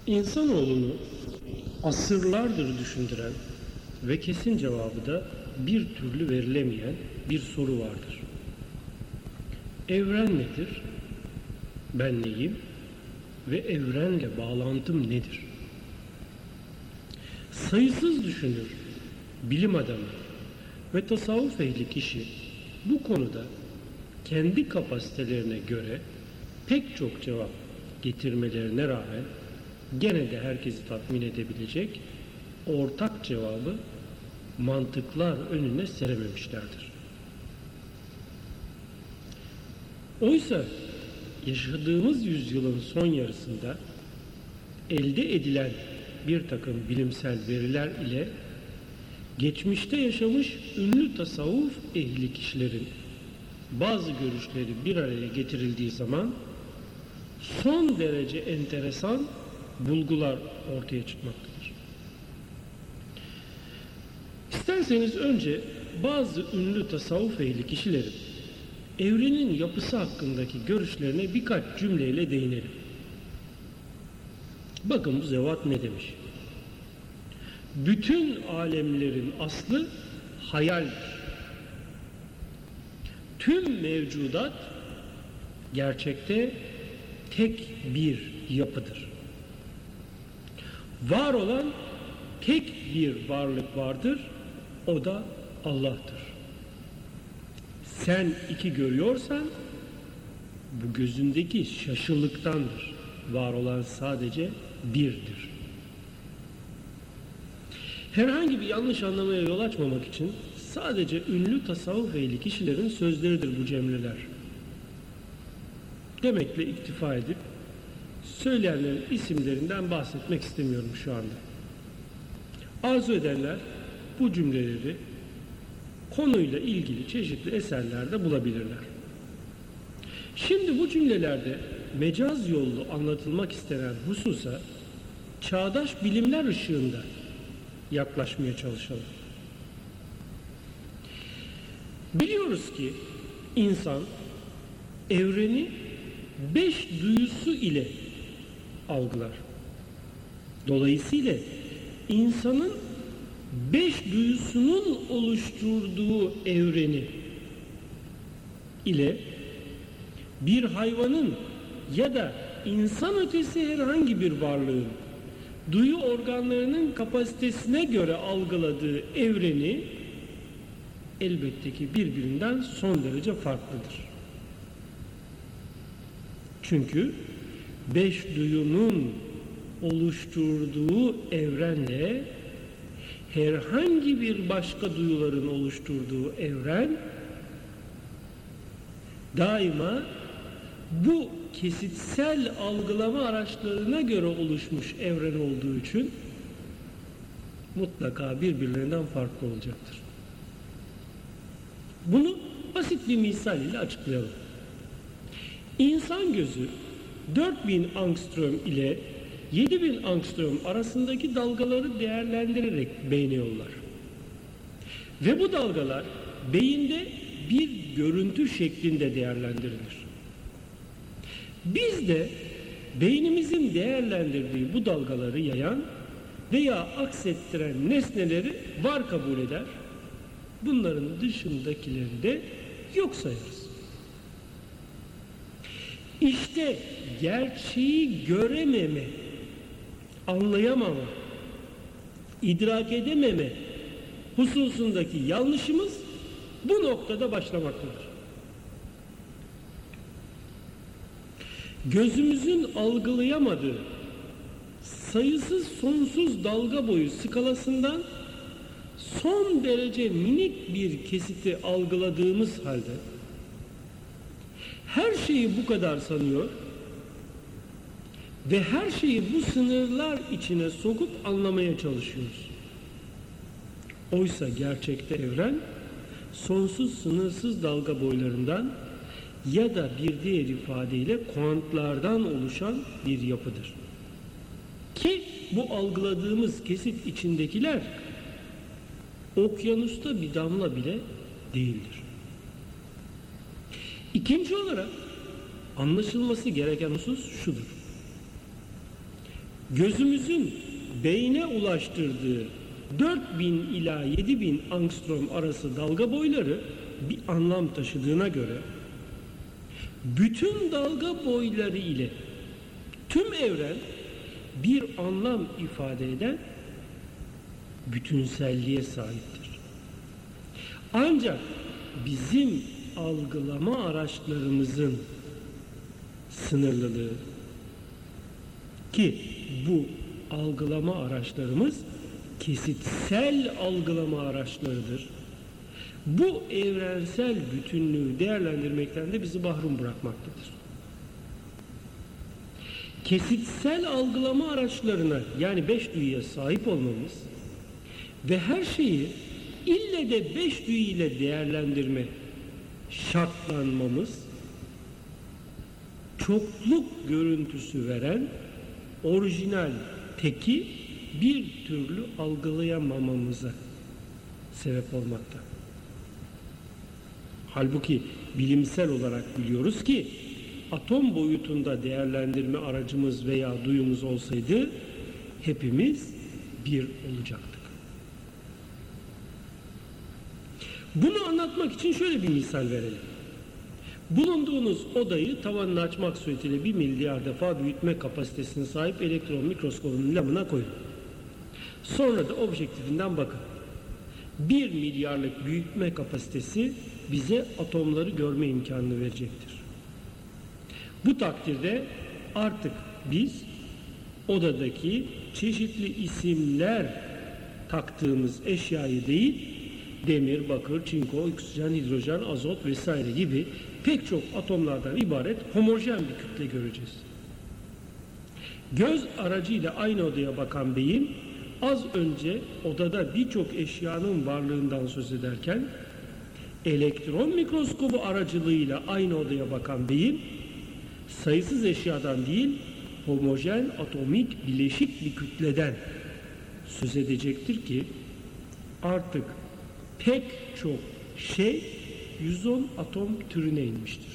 İnsanoğlunu asırlardır düşündüren ve kesin cevabı da bir türlü verilemeyen bir soru vardır. Evren nedir? Ben neyim? Ve evrenle bağlantım nedir? Sayısız düşünür, bilim adamı ve tasavvuf ehli kişi bu konuda kendi kapasitelerine göre pek çok cevap getirmelerine rağmen gene de herkesi tatmin edebilecek ortak cevabı mantıklar önüne serememişlerdir. Oysa yaşadığımız yüzyılın son yarısında elde edilen bir takım bilimsel veriler ile geçmişte yaşamış ünlü tasavvuf ehli kişilerin bazı görüşleri bir araya getirildiği zaman son derece enteresan bulgular ortaya çıkmaktadır. İsterseniz önce bazı ünlü tasavvuf ehli kişilerin evrenin yapısı hakkındaki görüşlerine birkaç cümleyle değinelim. Bakın bu zevat ne demiş? Bütün alemlerin aslı hayaldir. Tüm mevcudat gerçekte tek bir yapıdır. Var olan tek bir varlık vardır, o da Allah'tır. Sen iki görüyorsan, bu gözündeki şaşılıktandır. Var olan sadece birdir. Herhangi bir yanlış anlamaya yol açmamak için sadece ünlü tasavvuf ehli kişilerin sözleridir bu cümleler. Demekle iktifa edip söyleyenlerin isimlerinden bahsetmek istemiyorum şu anda. Arzu edenler bu cümleleri konuyla ilgili çeşitli eserlerde bulabilirler. Şimdi bu cümlelerde mecaz yollu anlatılmak istenen hususa çağdaş bilimler ışığında yaklaşmaya çalışalım. Biliyoruz ki insan evreni 5 duyusu ile algılar. Dolayısıyla insanın 5 duyusunun oluşturduğu evreni ile bir hayvanın ya da insan ötesi herhangi bir varlığın duyu organlarının kapasitesine göre algıladığı evreni elbette ki birbirinden son derece farklıdır. Çünkü 5 duyunun oluşturduğu evrenle herhangi bir başka duyuların oluşturduğu evren daima bu kesitsel algılama araçlarına göre oluşmuş evren olduğu için mutlaka birbirlerinden farklı olacaktır. Bunu basit bir misal ile açıklayalım. İnsan gözü 4000 angstrom ile 7000 angstrom arasındaki dalgaları değerlendirerek beyne yollar. Ve bu dalgalar beyinde bir görüntü şeklinde değerlendirilir. Biz de beynimizin değerlendirdiği bu dalgaları yayan veya aksettiren nesneleri var kabul eder. Bunların dışındakileri de yok sayarız. İşte gerçeği görememe, anlayamama, idrak edememe hususundaki yanlışımız bu noktada başlamaktadır. Gözümüzün algılayamadığı sayısız sonsuz dalga boyu skalasından son derece minik bir kesiti algıladığımız halde her şeyi bu kadar sanıyor ve her şeyi bu sınırlar içine sokup anlamaya çalışıyoruz. Oysa gerçekte evren sonsuz sınırsız dalga boylarından ya da bir diğer ifadeyle kuantlardan oluşan bir yapıdır. Ki bu algıladığımız kesit içindekiler okyanusta bir damla bile değildir. İkinci olarak anlaşılması gereken husus şudur. gözümüzün beyne ulaştırdığı 4000 ila 7000 angstrom arası dalga boyları bir anlam taşıdığına göre bütün dalga boyları ile tüm evren bir anlam ifade eden bütünselliğe sahiptir. Ancak bizim algılama araçlarımızın sınırlılığı, ki bu algılama araçlarımız kesitsel algılama araçlarıdır, bu evrensel bütünlüğü değerlendirmekten de bizi mahrum bırakmaktadır. Kesitsel algılama araçlarına, yani 5 duyuya sahip olmamız ve her şeyi ille de 5 duyu ile değerlendirme şartlanmamız, çokluk görüntüsü veren orijinal teki bir türlü algılayamamamıza sebep olmakta. Halbuki bilimsel olarak biliyoruz ki atom boyutunda değerlendirme aracımız veya duyumuz olsaydı hepimiz bir olacaktık. Bunu anlatmak için şöyle bir misal verelim. Bulunduğunuz odayı tavanını açmak suretiyle 1 milyar defa büyütme kapasitesine sahip elektron mikroskobunun lamına koyun. Sonra da objektifinden bakın. 1 milyarlık büyütme kapasitesi bize atomları görme imkanını verecektir. Bu takdirde artık biz odadaki çeşitli isimler taktığımız eşyayı değil, demir, bakır, çinko, oksijen, hidrojen, azot vesaire gibi pek çok atomlardan ibaret homojen bir kütle göreceğiz. Göz aracıyla aynı odaya bakan beyin az önce odada birçok eşyanın varlığından söz ederken elektron mikroskobu aracılığıyla aynı odaya bakan beyin sayısız eşyadan değil, homojen atomik bileşik bir kütleden söz edecektir ki artık pek çok şey 110 atom türüne inmiştir.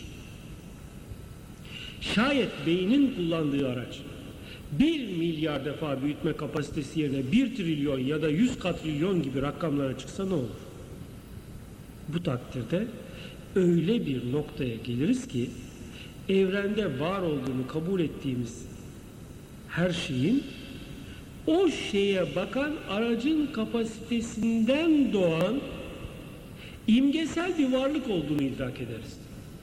Şayet beynin kullandığı araç 1 milyar defa büyütme kapasitesi yerine 1 trilyon ya da 100 katrilyon gibi rakamlara çıksa ne olur? Bu takdirde öyle bir noktaya geliriz ki evrende var olduğunu kabul ettiğimiz her şeyin o şeye bakan aracın kapasitesinden doğan imgesel bir varlık olduğunu idrak ederiz.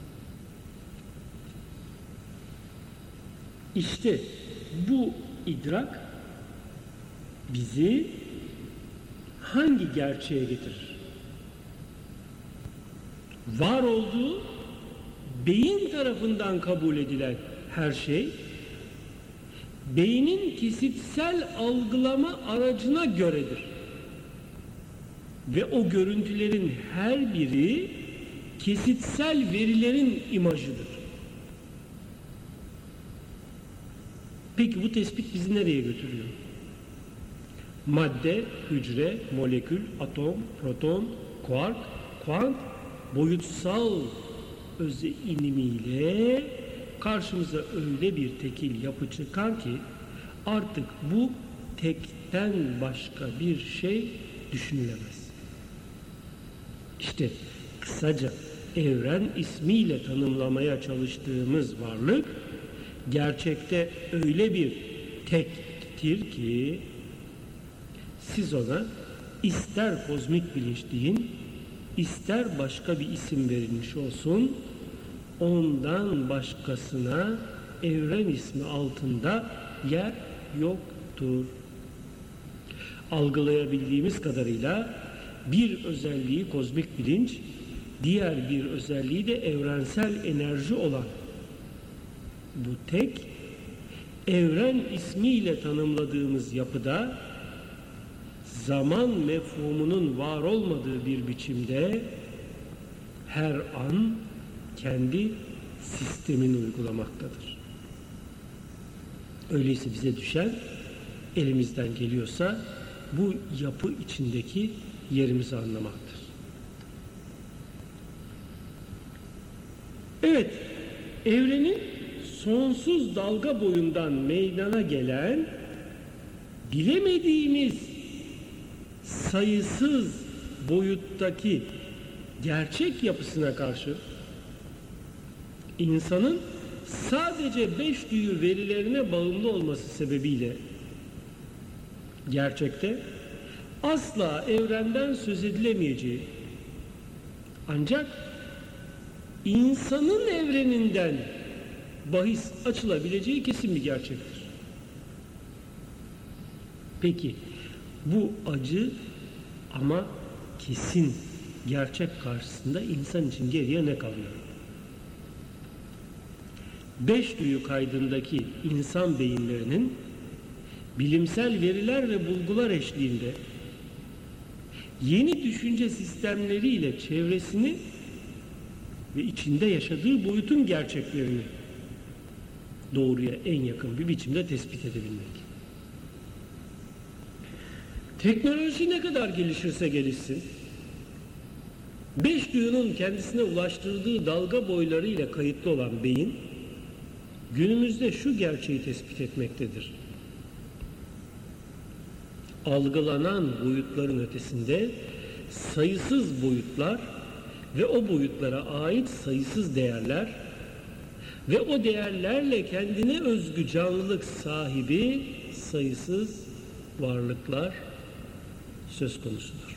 İşte bu idrak bizi hangi gerçeğe getirir? Var olduğu beyin tarafından kabul edilen her şey beynin kesitsel algılama aracına göredir. Ve o görüntülerin her biri kesitsel verilerin imajıdır. Peki bu tespit bizi nereye götürüyor? Madde, hücre, molekül, atom, proton, kuark, kuant, boyutsal özelimiyle karşımıza öyle bir tekil yapı çıkar ki artık bu tekten başka bir şey düşünülemez. İşte kısaca evren ismiyle tanımlamaya çalıştığımız varlık gerçekte öyle bir tektir ki siz ona ister kozmik bilinç deyin, ister başka bir isim verilmiş olsun, ondan başkasına evren ismi altında yer yoktur. Algılayabildiğimiz kadarıyla bir özelliği kozmik bilinç, diğer bir özelliği de evrensel enerji olan bu tek, evren ismiyle tanımladığımız yapıda zaman mefhumunun var olmadığı bir biçimde her an kendi sistemini uygulamaktadır. Öyleyse bize düşen, elimizden geliyorsa bu yapı içindeki yerimizi anlamaktır. Evet, evrenin sonsuz dalga boyundan meydana gelen bilemediğimiz sayısız boyuttaki gerçek yapısına karşı insanın sadece 5 duyu verilerine bağımlı olması sebebiyle gerçekte asla evrenden söz edilemeyeceği, ancak insanın evreninden bahis açılabileceği kesin bir gerçektir. Peki bu acı ama kesin gerçek karşısında insan için geriye ne kalıyor? 5 duyu kaydındaki insan beyinlerinin bilimsel veriler ve bulgular eşliğinde yeni düşünce sistemleriyle çevresini ve içinde yaşadığı boyutun gerçeklerini doğruya en yakın bir biçimde tespit edebilmek. Teknoloji ne kadar gelişirse gelişsin, 5 duyunun kendisine ulaştırdığı dalga boylarıyla kayıtlı olan beyin, günümüzde şu gerçeği tespit etmektedir: algılanan boyutların ötesinde sayısız boyutlar ve o boyutlara ait sayısız değerler ve o değerlerle kendine özgü canlılık sahibi sayısız varlıklar söz konusudur.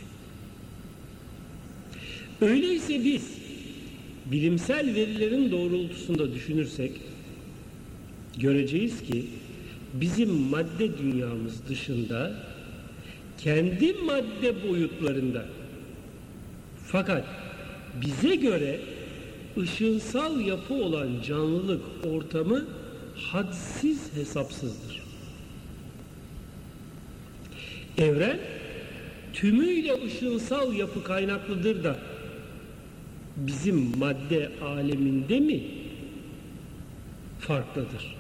Öyleyse biz bilimsel verilerin doğrultusunda düşünürsek göreceğiz ki bizim madde dünyamız dışında kendi madde boyutlarında fakat bize göre ışınsal yapı olan canlılık ortamı hadsiz hesapsızdır. Evren tümüyle ışınsal yapı kaynaklıdır da bizim madde aleminde mi farklıdır?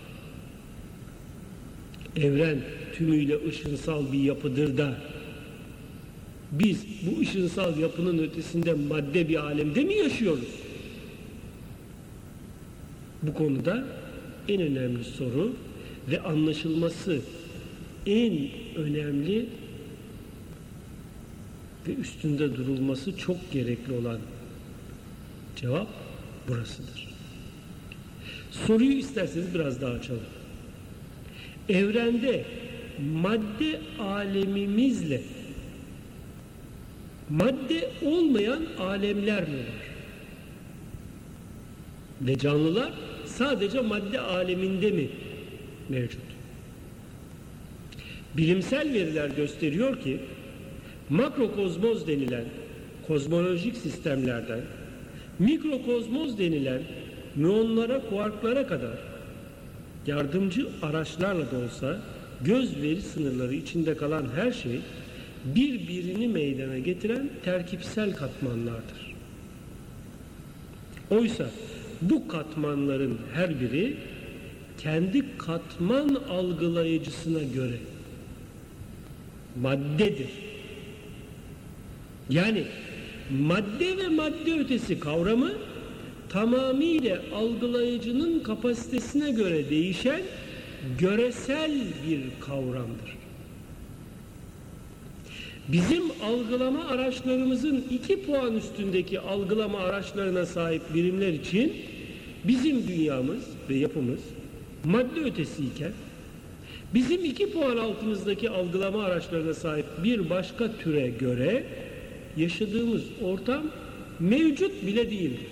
Evren tümüyle ışınsal bir yapıdır da biz bu ışınsal yapının ötesinde madde bir alemde mi yaşıyoruz? Bu konuda en önemli soru ve anlaşılması en önemli ve üstünde durulması çok gerekli olan cevap burasıdır. Soruyu isterseniz biraz daha açalım. Evrende madde alemimizle madde olmayan alemler mi var? Ve canlılar sadece madde aleminde mi mevcut? Bilimsel veriler gösteriyor ki makrokozmoz denilen kozmolojik sistemlerden mikrokozmoz denilen müonlara, kuarklara kadar yardımcı araçlarla da olsa göz veri sınırları içinde kalan her şey birbirini meydana getiren terkipsel katmanlardır. Oysa bu katmanların her biri kendi katman algılayıcısına göre maddedir. Yani madde ve madde ötesi kavramı tamamıyla algılayıcının kapasitesine göre değişen göresel bir kavramdır. Bizim algılama araçlarımızın 2 puan üstündeki algılama araçlarına sahip birimler için bizim dünyamız ve yapımız madde ötesiyken bizim 2 puan altımızdaki algılama araçlarına sahip bir başka türe göre yaşadığımız ortam mevcut bile değildir.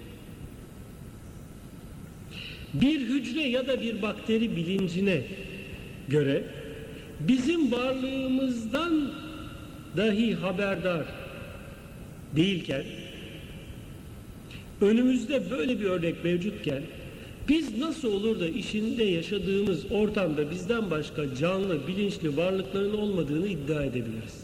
Bir hücre ya da bir bakteri bilincine göre bizim varlığımızdan dahi haberdar değilken, önümüzde böyle bir örnek mevcutken biz nasıl olur da içinde yaşadığımız ortamda bizden başka canlı, bilinçli varlıkların olmadığını iddia edebiliriz?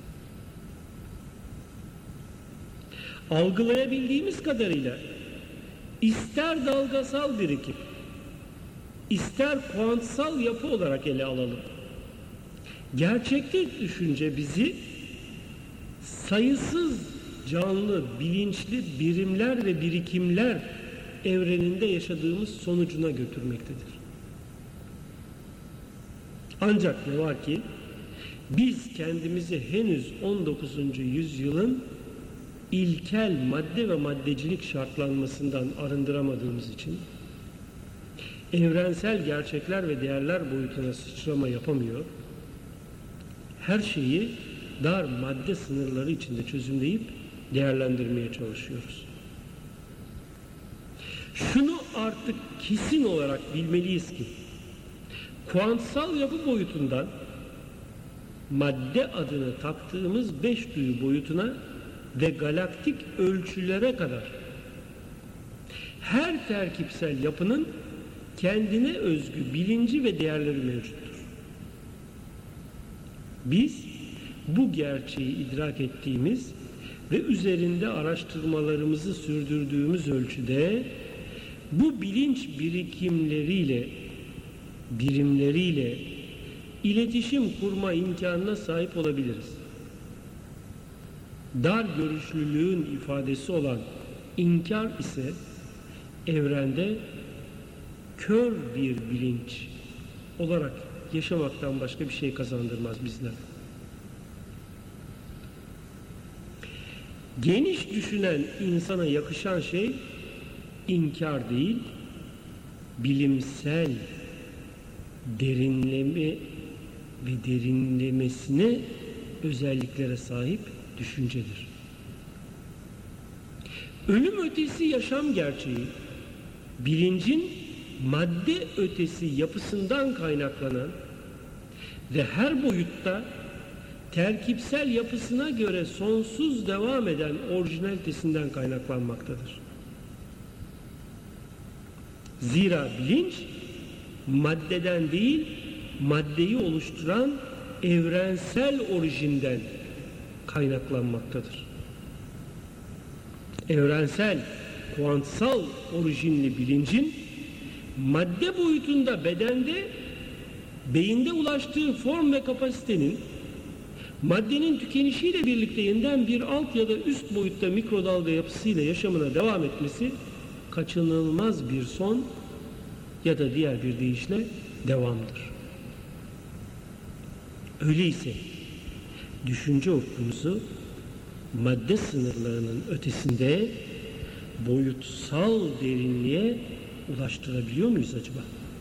Algılayabildiğimiz kadarıyla ister dalgasal birikim, ister kuantsal yapı olarak ele alalım, gerçekte düşünce bizi sayısız canlı, bilinçli birimler ve birikimler evreninde yaşadığımız sonucuna götürmektedir. Ancak ne var ki Biz kendimizi henüz 19. yüzyılın ilkel madde ve maddecilik şartlanmasından arındıramadığımız için evrensel gerçekler ve değerler boyutuna sıçrama yapamıyor, her şeyi dar madde sınırları içinde çözümleyip değerlendirmeye çalışıyoruz. Şunu artık kesin olarak bilmeliyiz ki, kuantsal yapı boyutundan madde adını taktığımız 5 duyu boyutuna ve galaktik ölçülere kadar her terkipsel yapının kendine özgü bilinci ve değerleri mevcuttur. Biz bu gerçeği idrak ettiğimiz ve üzerinde araştırmalarımızı sürdürdüğümüz ölçüde bu bilinç birimleriyle iletişim kurma imkanına sahip olabiliriz. Dar görüşlülüğün ifadesi olan inkar ise evrende kör bir bilinç olarak yaşamaktan başka bir şey kazandırmaz bizlere. Geniş düşünen insana yakışan şey inkar değil, bilimsel derinleme ve derinlemesine özelliklere sahip düşüncedir. Ölüm ötesi yaşam gerçeği, bilincin madde ötesi yapısından kaynaklanan ve her boyutta terkipsel yapısına göre sonsuz devam eden orijinalitesinden kaynaklanmaktadır. Zira bilinç maddeden değil, maddeyi oluşturan evrensel orijinden kaynaklanmaktadır. Evrensel, kuantsal orijinli bilincin madde boyutunda bedende, beyinde ulaştığı form ve kapasitenin maddenin tükenişiyle birlikte yeniden bir alt ya da üst boyutta mikrodalga yapısıyla yaşamına devam etmesi kaçınılmaz bir son ya da diğer bir deyişle devamdır. Öyleyse düşünce ufkumuzu madde sınırlarının ötesinde boyutsal derinliğe ulaştırabiliyor muyuz acaba?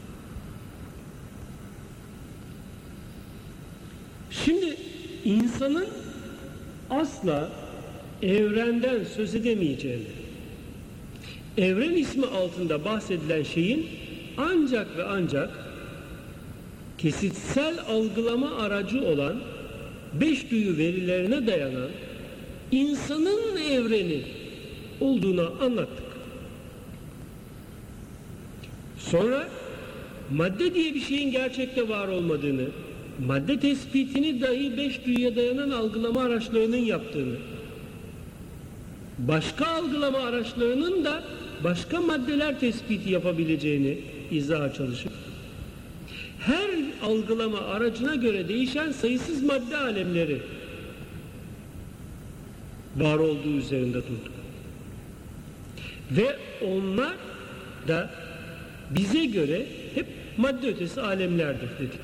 Şimdi insanın asla evrenden söz edemeyeceğini, evren ismi altında bahsedilen şeyin ancak ve ancak kesitsel algılama aracı olan 5 duyu verilerine dayanan insanın evreni olduğunu anlattık. Sonra madde diye bir şeyin gerçekte var olmadığını, madde tespitini dahi 5 duyuya dayanan algılama araçlarının yaptığını, başka algılama araçlarının da başka maddeler tespiti yapabileceğini izaha çalışıp, her algılama aracına göre değişen sayısız madde alemleri var olduğu üzerinde durduk. Ve onlar da bize göre hep madde ötesi alemlerdir dedik.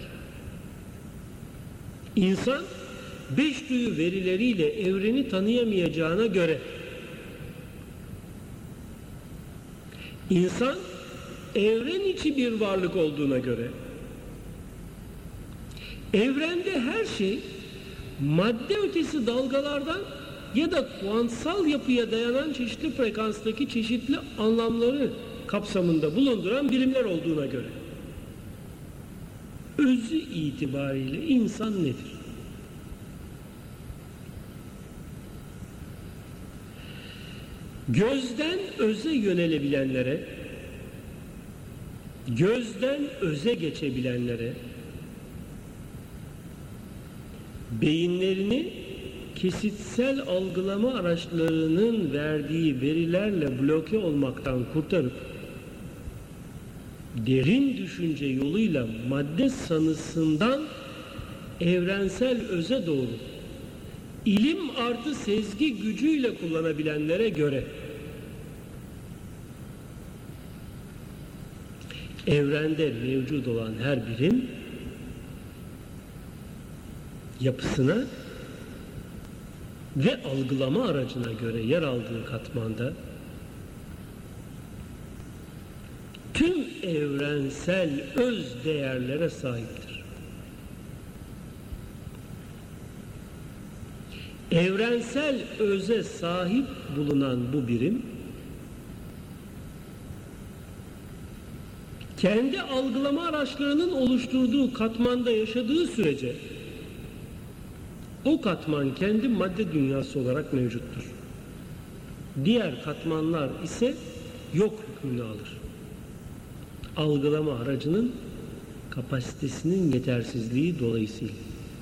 İnsan 5 duyu verileriyle evreni tanıyamayacağına göre, insan evren içi bir varlık olduğuna göre, evrende her şey madde ötesi dalgalardan ya da kuantsal yapıya dayanan çeşitli frekanstaki çeşitli anlamları kapsamında bulunduran birimler olduğuna göre, özü itibariyle insan nedir? Gözden öze yönelebilenlere, gözden öze geçebilenlere, beyinlerini kesitsel algılama araçlarının verdiği verilerle bloke olmaktan kurtarıp derin düşünce yoluyla madde sanısından evrensel öze doğru ilim artı sezgi gücüyle kullanabilenlere göre evrende mevcut olan her birim yapısına ve algılama aracına göre yer aldığı katmanda tüm evrensel öz değerlere sahiptir. Evrensel öze sahip bulunan bu birim kendi algılama araçlarının oluşturduğu katmanda yaşadığı sürece o katman kendi madde dünyası olarak mevcuttur. Diğer katmanlar ise yok hükmünü alır. Algılama aracının kapasitesinin yetersizliği dolayısıyla.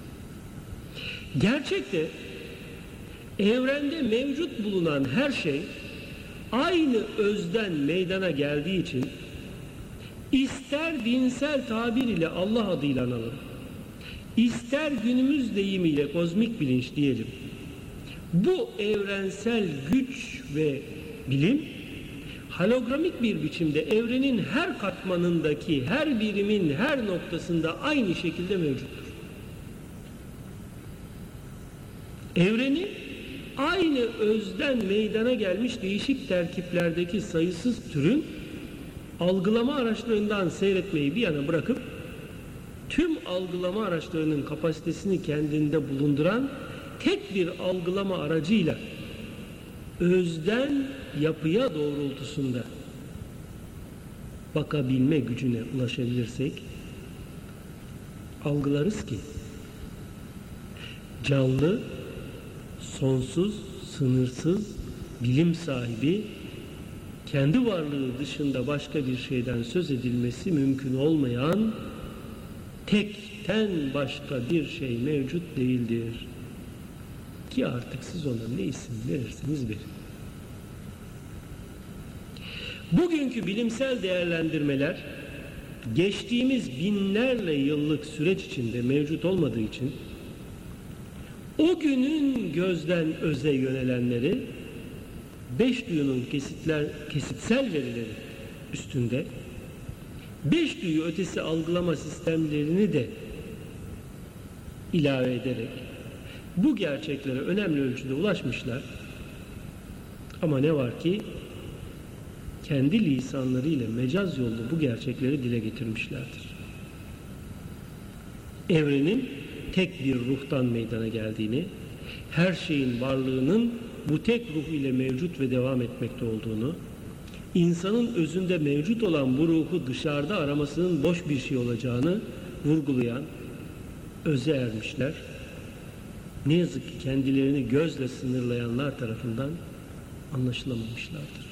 Gerçekte evrende mevcut bulunan her şey aynı özden meydana geldiği için ister dinsel tabir ile Allah adıyla analım, ister günümüz deyimiyle kozmik bilinç diyelim, bu evrensel güç ve bilim hologramik bir biçimde evrenin her katmanındaki her birimin her noktasında aynı şekilde mevcuttur. Evreni aynı özden meydana gelmiş değişik terkiplerdeki sayısız türün algılama araçlarından seyretmeyi bir yana bırakıp tüm algılama araçlarının kapasitesini kendinde bulunduran tek bir algılama aracıyla özden yapıya doğrultusunda bakabilme gücüne ulaşabilirsek algılarız ki canlı, sonsuz, sınırsız, bilim sahibi, kendi varlığı dışında başka bir şeyden söz edilmesi mümkün olmayan tekten başka bir şey mevcut değildir. Ki artık siz ona ne isim verirseniz verin. Bugünkü bilimsel değerlendirmeler geçtiğimiz binlerle yıllık süreç içinde mevcut olmadığı için o günün gözden öze yönelenleri beş duyunun kesitsel verileri üstünde beş duyu ötesi algılama sistemlerini de ilave ederek bu gerçeklere önemli ölçüde ulaşmışlar. Ama ne var ki kendi lisanlarıyla mecaz yollu bu gerçekleri dile getirmişlerdir. Evrenin tek bir ruhtan meydana geldiğini, her şeyin varlığının bu tek ruh ile mevcut ve devam etmekte olduğunu, insanın özünde mevcut olan bu ruhu dışarıda aramasının boş bir şey olacağını vurgulayan öze ermişler. Ne yazık ki kendilerini gözle sınırlayanlar tarafından anlaşılamamışlardır.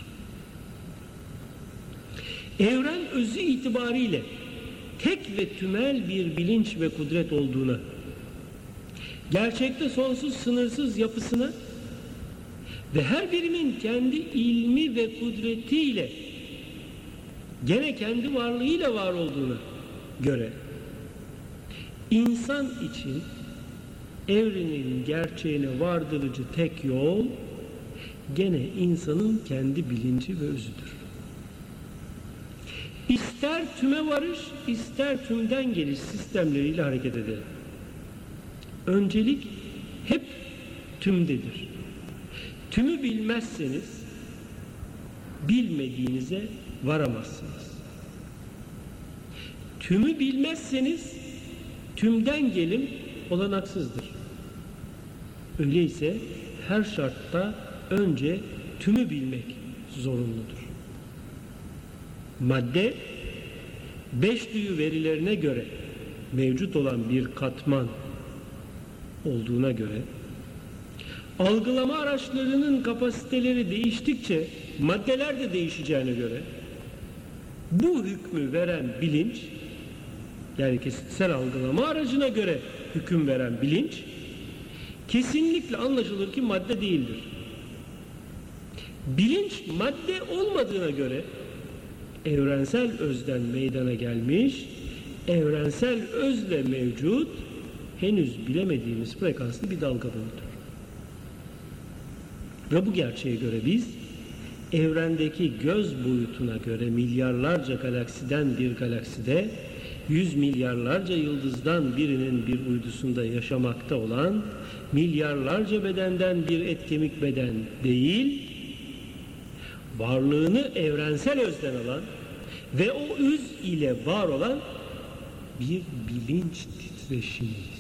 Evren özü itibariyle tek ve tümel bir bilinç ve kudret olduğuna, gerçekte sonsuz sınırsız yapısına ve her birimin kendi ilmi ve kudretiyle gene kendi varlığıyla var olduğuna göre insan için evrenin gerçeğine vardırıcı tek yol gene insanın kendi bilinci ve özüdür. İster tüme varış, ister tümden geliş sistemleriyle hareket edelim. Öncelik hep tümdedir. Tümü bilmezseniz bilmediğinize varamazsınız. Tümü bilmezseniz tümden gelim olanaksızdır. Öyleyse her şartta önce tümü bilmek zorunludur. Madde, beş duyu verilerine göre mevcut olan bir katman olduğuna göre, algılama araçlarının kapasiteleri değiştikçe maddeler de değişeceğine göre, bu hükmü veren bilinç, yani kesitsel algılama aracına göre hüküm veren bilinç, kesinlikle anlaşılır ki madde değildir. Bilinç madde olmadığına göre evrensel özden meydana gelmiş, evrensel özle mevcut, henüz bilemediğimiz frekanslı bir dalga boyutudur. Ve bu gerçeğe göre biz, evrendeki göz boyutuna göre milyarlarca galaksiden bir galakside yüz milyarlarca yıldızdan birinin bir uydusunda yaşamakta olan milyarlarca bedenden bir et kemik beden değil, varlığını evrensel özden alan ve o öz ile var olan bir bilinç titreşimiyiz.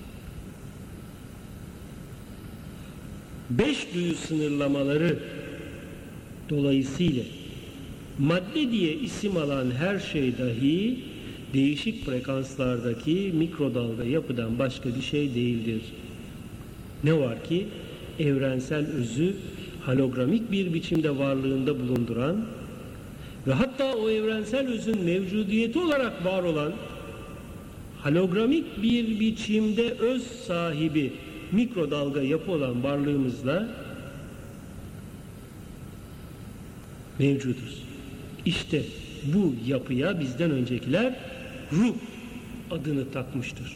5 duyu sınırlamaları dolayısıyla madde diye isim alan her şey dahi değişik frekanslardaki mikrodalga yapıdan başka bir şey değildir. Ne var ki evrensel özü hologramik bir biçimde varlığında bulunduran ve hatta o evrensel özün mevcudiyeti olarak var olan hologramik bir biçimde öz sahibi mikrodalga yapı olan varlığımızla mevcuduz. İşte bu yapıya bizden öncekiler ruh adını takmıştır.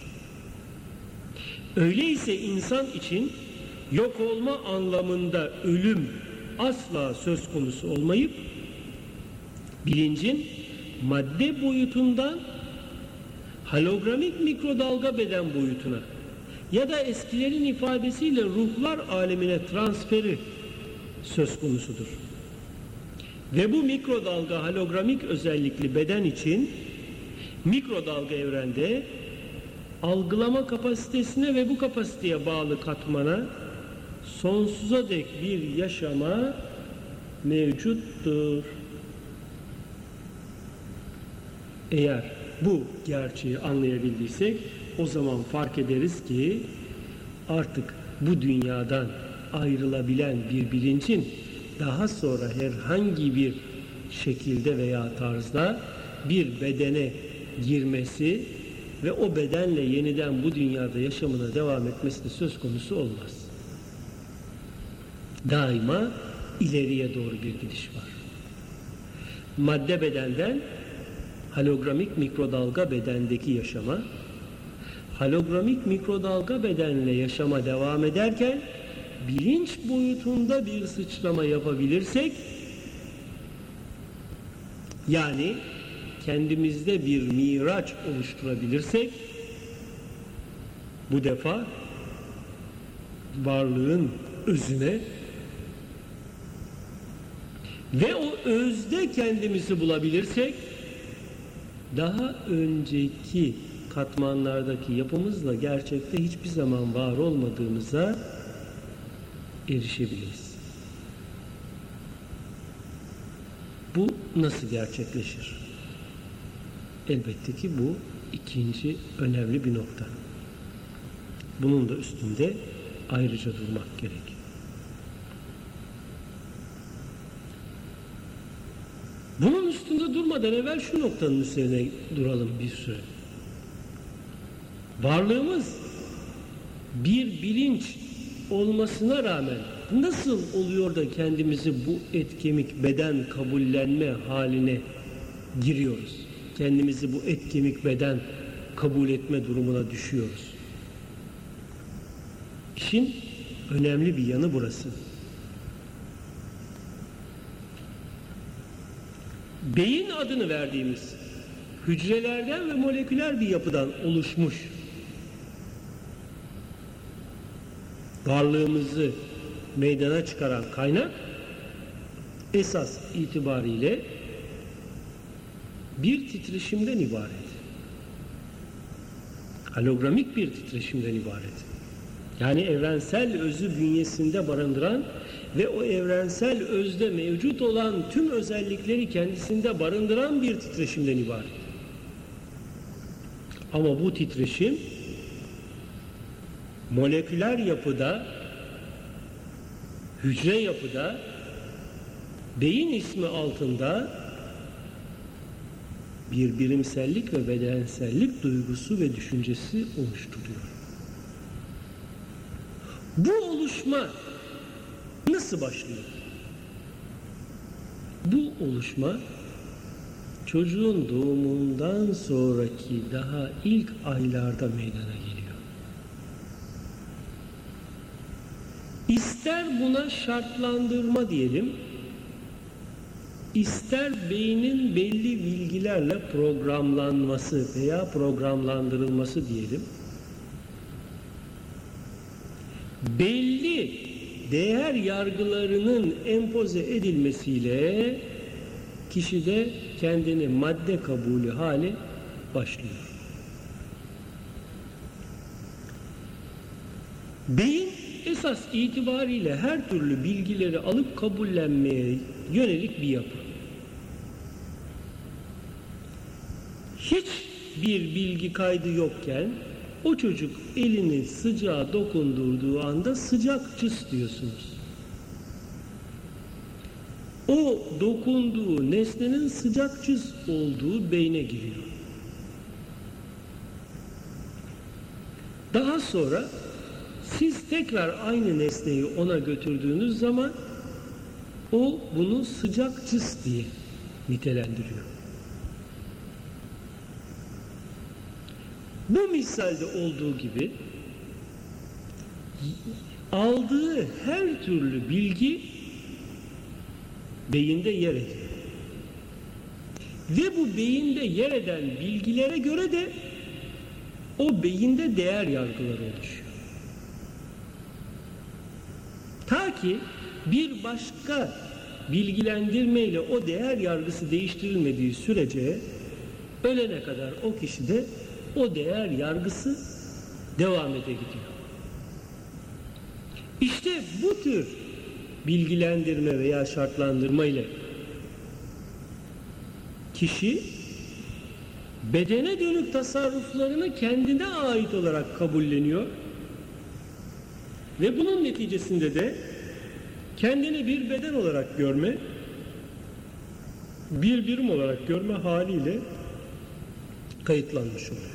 Öyleyse insan için yok olma anlamında ölüm asla söz konusu olmayıp bilincin madde boyutundan hologramik mikrodalga beden boyutuna ya da eskilerin ifadesiyle ruhlar alemine transferi söz konusudur. Ve bu mikrodalga hologramik özellikli beden için mikrodalga evrende algılama kapasitesine ve bu kapasiteye bağlı katmana sonsuza dek bir yaşama mevcuttur. Eğer bu gerçeği anlayabildiysek o zaman fark ederiz ki artık bu dünyadan ayrılabilen bir bilincin daha sonra herhangi bir şekilde veya tarzda bir bedene girmesi ve o bedenle yeniden bu dünyada yaşamına devam etmesi de söz konusu olmaz. Daima ileriye doğru bir gidiş var. Madde bedenden hologramik mikrodalga bedendeki yaşama, hologramik mikrodalga bedenle yaşama devam ederken bilinç boyutunda bir sıçrama yapabilirsek, yani kendimizde bir miraç oluşturabilirsek, bu defa varlığın özüne ve o özde kendimizi bulabilirsek, daha önceki katmanlardaki yapımızla gerçekte hiçbir zaman var olmadığımıza erişebiliriz. Bu nasıl gerçekleşir? Elbette ki bu ikinci önemli bir nokta. Bunun da üstünde ayrıca durmak gerek. Bunun üstünde durmadan evvel şu noktanın üzerine duralım bir süre. Varlığımız bir bilinç olmasına rağmen nasıl oluyor da kendimizi bu et kemik beden kabullenme haline giriyoruz? Kendimizi bu et kemik beden kabul etme durumuna düşüyoruz. İşin önemli bir yanı burası. Beyin adını verdiğimiz hücrelerden ve moleküler bir yapıdan oluşmuş varlığımızı meydana çıkaran kaynak esas itibariyle bir titreşimden ibaret. Hologramik bir titreşimden ibaret. Yani evrensel özü bünyesinde barındıran ve o evrensel özde mevcut olan tüm özellikleri kendisinde barındıran bir titreşimden ibaret. Ama bu titreşim moleküler yapıda, hücre yapıda, beyin ismi altında bir birimsellik ve bedensellik duygusu ve düşüncesi oluşturuyor. Bu oluşma nasıl başlıyor? Bu oluşma çocuğun doğumundan sonraki daha ilk aylarda meydana geliyor. İster buna şartlandırma diyelim, ister beynin belli bilgilerle programlanması veya programlandırılması diyelim, belli değer yargılarının empoze edilmesiyle kişide kendini madde kabulü hali başlıyor. Beyin esas itibariyle her türlü bilgileri alıp kabullenmeye yönelik bir yapı. Hiçbir bilgi kaydı yokken o çocuk elini sıcağa dokundurduğu anda sıcak cız diyorsunuz. O dokunduğu nesnenin sıcak cız olduğu beyne giriyor. Daha sonra siz tekrar aynı nesneyi ona götürdüğünüz zaman o bunu sıcak cız diye nitelendiriyor. Bu misalde olduğu gibi aldığı her türlü bilgi beyinde yer ediyor. Ve bu beyinde yer eden bilgilere göre de o beyinde değer yargıları oluşuyor. Ta ki bir başka bilgilendirmeyle o değer yargısı değiştirilmediği sürece ölene kadar o kişide o değer yargısı devam ede gidiyor. İşte bu tür bilgilendirme veya şartlandırma ile kişi bedene dönük tasarruflarını kendine ait olarak kabulleniyor ve bunun neticesinde de kendini bir beden olarak görme, bir birim olarak görme haliyle kayıtlanmış oluyor.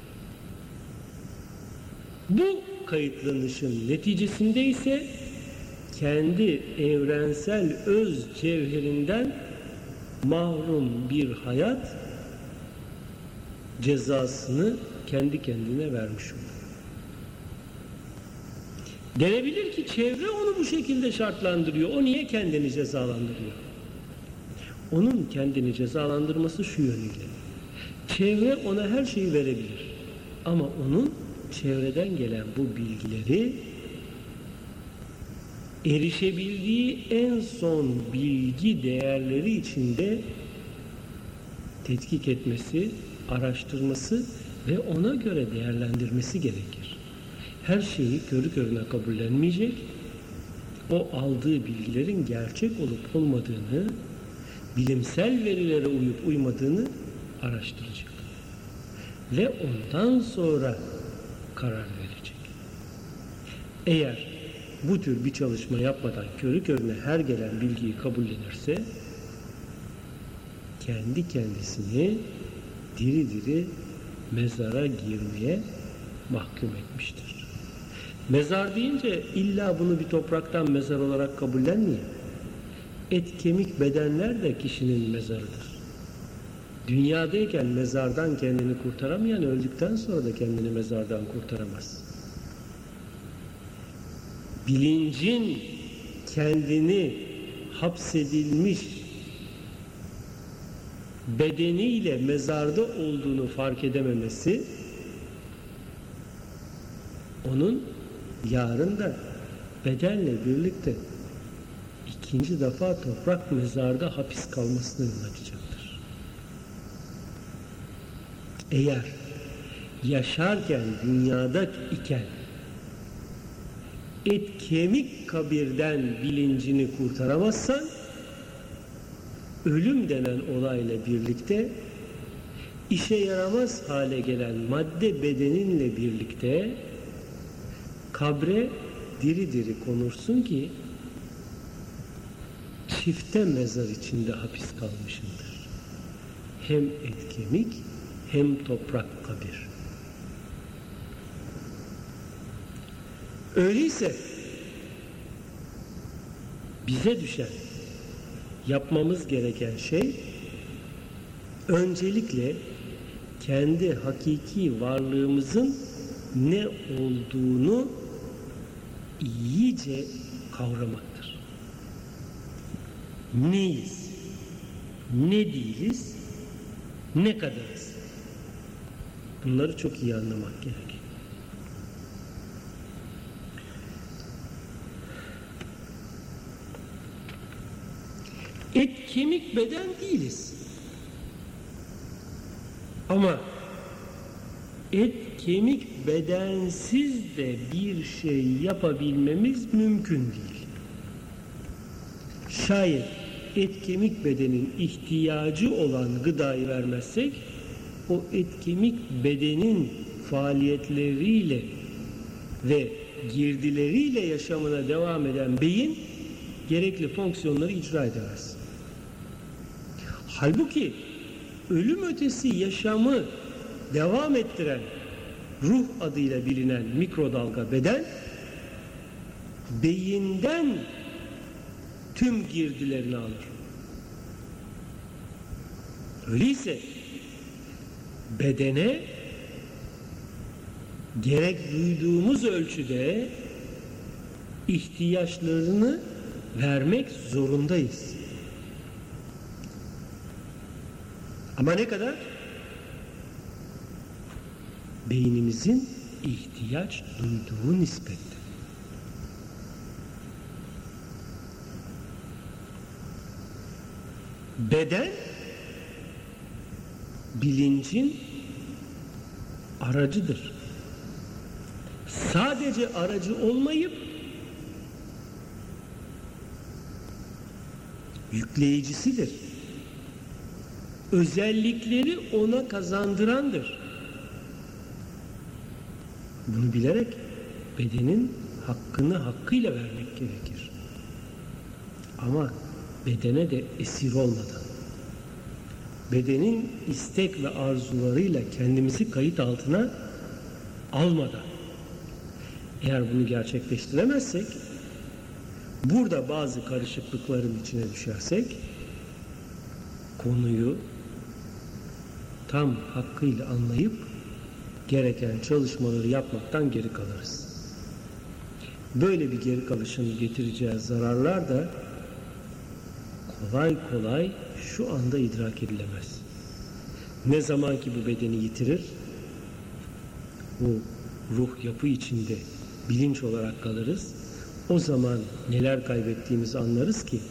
Bu kayıtlanışın neticesinde ise kendi evrensel öz cevherinden mahrum bir hayat cezasını kendi kendine vermiş oluyor. Denebilir ki çevre onu bu şekilde şartlandırıyor. O niye kendini cezalandırıyor? Onun kendini cezalandırması şu yönüyle. Çevre ona her şeyi verebilir. Ama onun çevreden gelen bu bilgileri erişebildiği en son bilgi değerleri içinde tetkik etmesi, araştırması ve ona göre değerlendirmesi gerekir. Her şeyi körü körüne kabullenmeyecek, o aldığı bilgilerin gerçek olup olmadığını, bilimsel verilere uyup uymadığını araştıracak. Ve ondan sonra karar verecek. Eğer bu tür bir çalışma yapmadan körü körüne her gelen bilgiyi kabullenirse kendi kendisini diri diri mezara girmeye mahkum etmiştir. Mezar deyince illa bunu bir topraktan mezar olarak kabullenmeyin. Et, kemik, bedenler de kişinin mezarıdır. Dünyadayken mezardan kendini kurtaramayan öldükten sonra da kendini mezardan kurtaramaz. Bilincin kendini hapsedilmiş bedeniyle mezarda olduğunu fark edememesi onun yarın da bedenle birlikte ikinci defa toprak mezarda hapis kalmasına yol açacaktır. Eğer yaşarken dünyada iken et kemik kabirden bilincini kurtaramazsan ölüm denen olayla birlikte işe yaramaz hale gelen madde bedeninle birlikte kabre diri diri konursun ki çifte mezar içinde hapis kalmışındır. Hem et kemik hem toprak kabir. Öyleyse bize düşen, yapmamız gereken şey öncelikle kendi hakiki varlığımızın ne olduğunu iyice kavramaktır. Neyiz? ne değiliz, ne kadarız. Bunları çok iyi anlamak gerek. Et, kemik, beden değiliz. Ama et, kemik, bedensiz de bir şey yapabilmemiz mümkün değil. Şayet et, kemik, bedenin ihtiyacı olan gıdayı vermezsek, o et, kemik, bedenin faaliyetleriyle ve girdileriyle yaşamına devam eden beyin gerekli fonksiyonları icra edemez. Halbuki ölüm ötesi yaşamı devam ettiren ruh adıyla bilinen mikrodalga beden beyinden tüm girdilerini alır. Öyleyse bedene gerek duyduğumuz ölçüde ihtiyaçlarını vermek zorundayız. Ama ne kadar? Beynimizin ihtiyaç duyduğu nispette. Beden bilincin aracıdır. Sadece aracı olmayıp yükleyicisidir. Özellikleri ona kazandırandır. Bunu bilerek bedenin hakkını hakkıyla vermek gerekir. Ama bedene de esir olmadan, bedenin istek ve arzularıyla kendimizi kayıt altına almadan, eğer bunu gerçekleştiremezsek, burada bazı karışıklıkların içine düşersek, konuyu tam hakkıyla anlayıp gereken çalışmaları yapmaktan geri kalırız. Böyle bir geri kalışın getireceği zararlar da kolay kolay şu anda idrak edilemez. Ne zaman ki bu bedeni yitirir, bu ruh yapı içinde bilinç olarak kalırız, o zaman neler kaybettiğimizi anlarız ki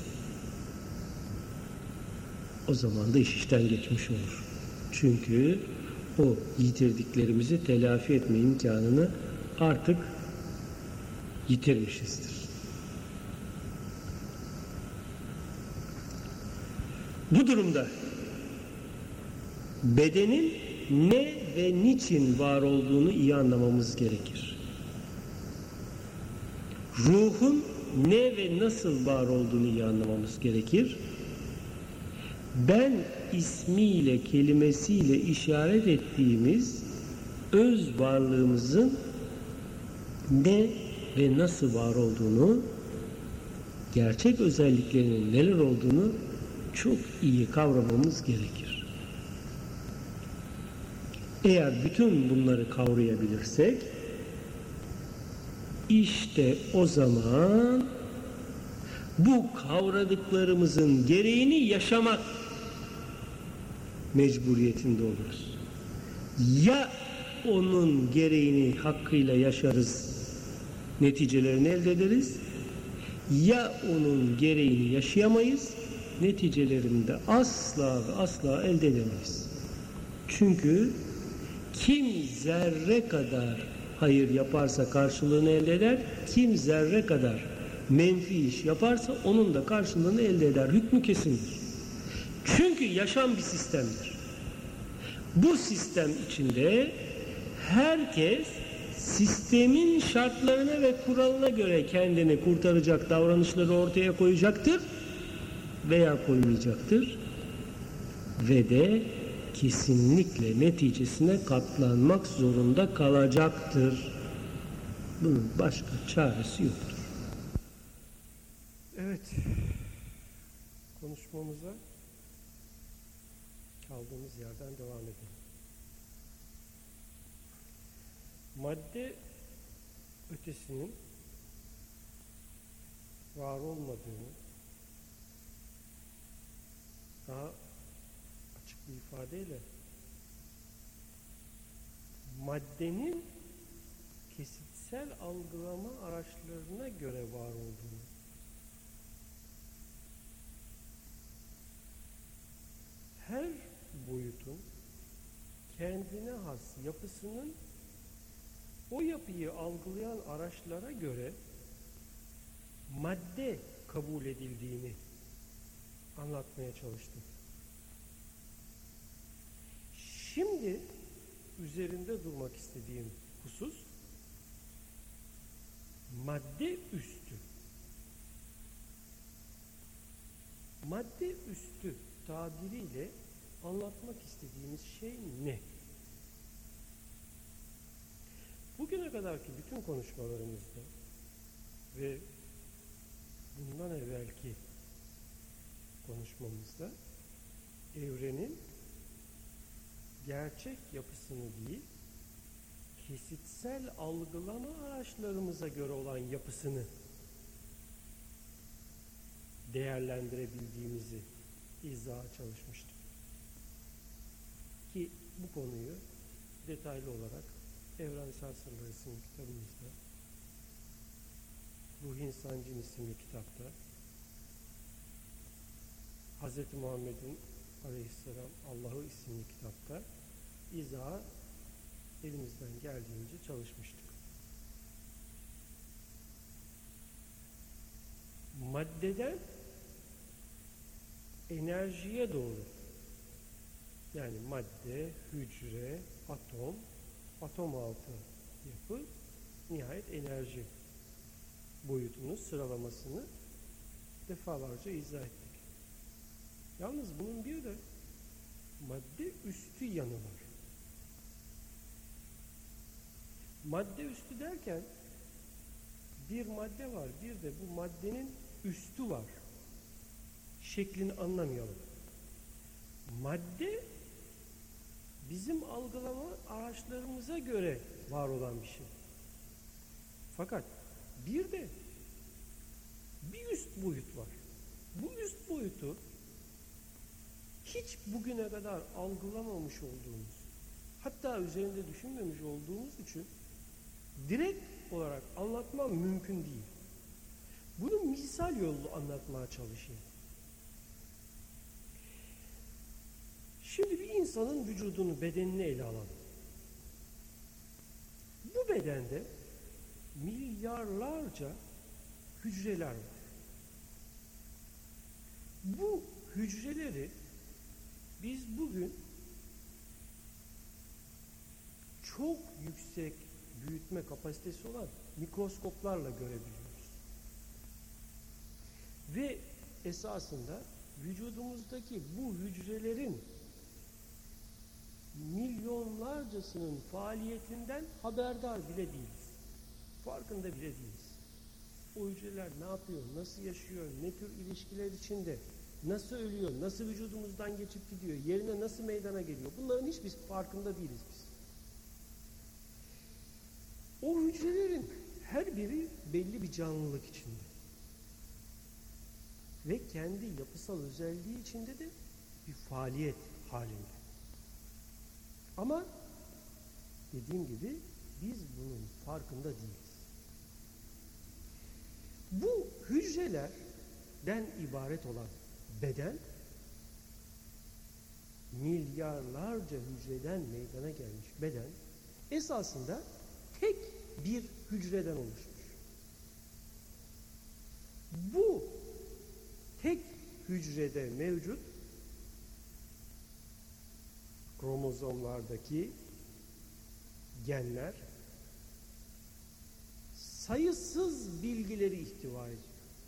o zaman da iş işten geçmiş olur. Çünkü o yitirdiklerimizi telafi etme imkanını artık yitirmişizdir. Bu durumda bedenin ne ve niçin var olduğunu iyi anlamamız gerekir. Ruhun ne ve nasıl var olduğunu iyi anlamamız gerekir. Ben ismiyle, kelimesiyle işaret ettiğimiz öz varlığımızın ne ve nasıl var olduğunu, gerçek özelliklerinin neler olduğunu çok iyi kavramamız gerekir. Eğer bütün bunları kavrayabilirsek, işte o zaman bu kavradıklarımızın gereğini yaşamak mecburiyetinde oluruz. Ya onun gereğini hakkıyla yaşarız, neticelerini elde ederiz, ya onun gereğini yaşayamayız, neticelerini de asla ve asla elde edemeyiz. Çünkü kim zerre kadar hayır yaparsa karşılığını elde eder, kim zerre kadar menfi iş yaparsa onun da karşılığını elde eder. Hükmü kesindir. Çünkü yaşam bir sistemdir. Bu sistem içinde herkes sistemin şartlarına ve kuralına göre kendini kurtaracak davranışları ortaya koyacaktır veya koymayacaktır ve de kesinlikle neticesine katlanmak zorunda kalacaktır. Bunun başka çaresi yoktur. Evet, konuşmamıza kaldığımız yerden devam edelim. Madde ötesinin var olmadığını, daha bir ifadeyle maddenin kesitsel algılama araçlarına göre var olduğunu, her boyutun kendine has yapısının o yapıyı algılayan araçlara göre madde kabul edildiğini anlatmaya çalıştım. Şimdi üzerinde durmak istediğim husus madde üstü. Madde üstü tabiriyle anlatmak istediğimiz şey ne? Bugüne kadarki bütün konuşmalarımızda ve bundan evvelki konuşmamızda evrenin gerçek yapısını değil, kesitsel algılama araçlarımıza göre olan yapısını değerlendirebildiğimizi izaha çalışmıştık. Ki bu konuyu detaylı olarak Evrensel Sırlar isimli kitabımızda, Ruh-i İnsancın isimli kitapta, Hz. Muhammed'in Aleyhisselam Allah'ı isimli kitapta izaha elimizden geldiğince çalışmıştık. Maddeden enerjiye doğru, yani madde, hücre, atom, atom altı yapı, nihayet enerji boyutunun sıralamasını defalarca izah ettik. Yalnız bunun bir de madde üstü yanı var. Madde üstü derken bir madde var, bir de bu maddenin üstü var. Şeklini anlamayalım. Madde bizim algılama araçlarımıza göre var olan bir şey. Fakat bir de bir üst boyut var. Bu üst boyutu hiç bugüne kadar algılamamış olduğumuz, hatta üzerinde düşünmemiş olduğumuz için direkt olarak anlatmam mümkün değil. Bunu misal yollu anlatmaya çalışayım. Şimdi bir insanın vücudunu, bedenini ele alalım. Bu bedende milyarlarca hücreler var. Bu hücreleri biz bugün çok yüksek büyütme kapasitesi olan mikroskoplarla görebiliyoruz. Ve esasında vücudumuzdaki bu hücrelerin milyonlarcasının faaliyetinden haberdar bile değiliz. Farkında bile değiliz. O hücreler ne yapıyor, nasıl yaşıyor, ne tür ilişkiler içinde, nasıl ölüyor, nasıl vücudumuzdan geçip gidiyor, yerine nasıl meydana geliyor. Bunların hiç biz farkında değiliz biz. O hücrelerin her biri belli bir canlılık içinde. Ve kendi yapısal özelliği içinde de bir faaliyet halinde. Ama dediğim gibi biz bunun farkında değiliz. Bu hücrelerden ibaret olan beden milyarlarca hücreden meydana gelmiş beden esasında tek bir hücreden oluşmuş. Bu tek hücrede mevcut kromozomlardaki genler sayısız bilgileri ihtiva ediyor.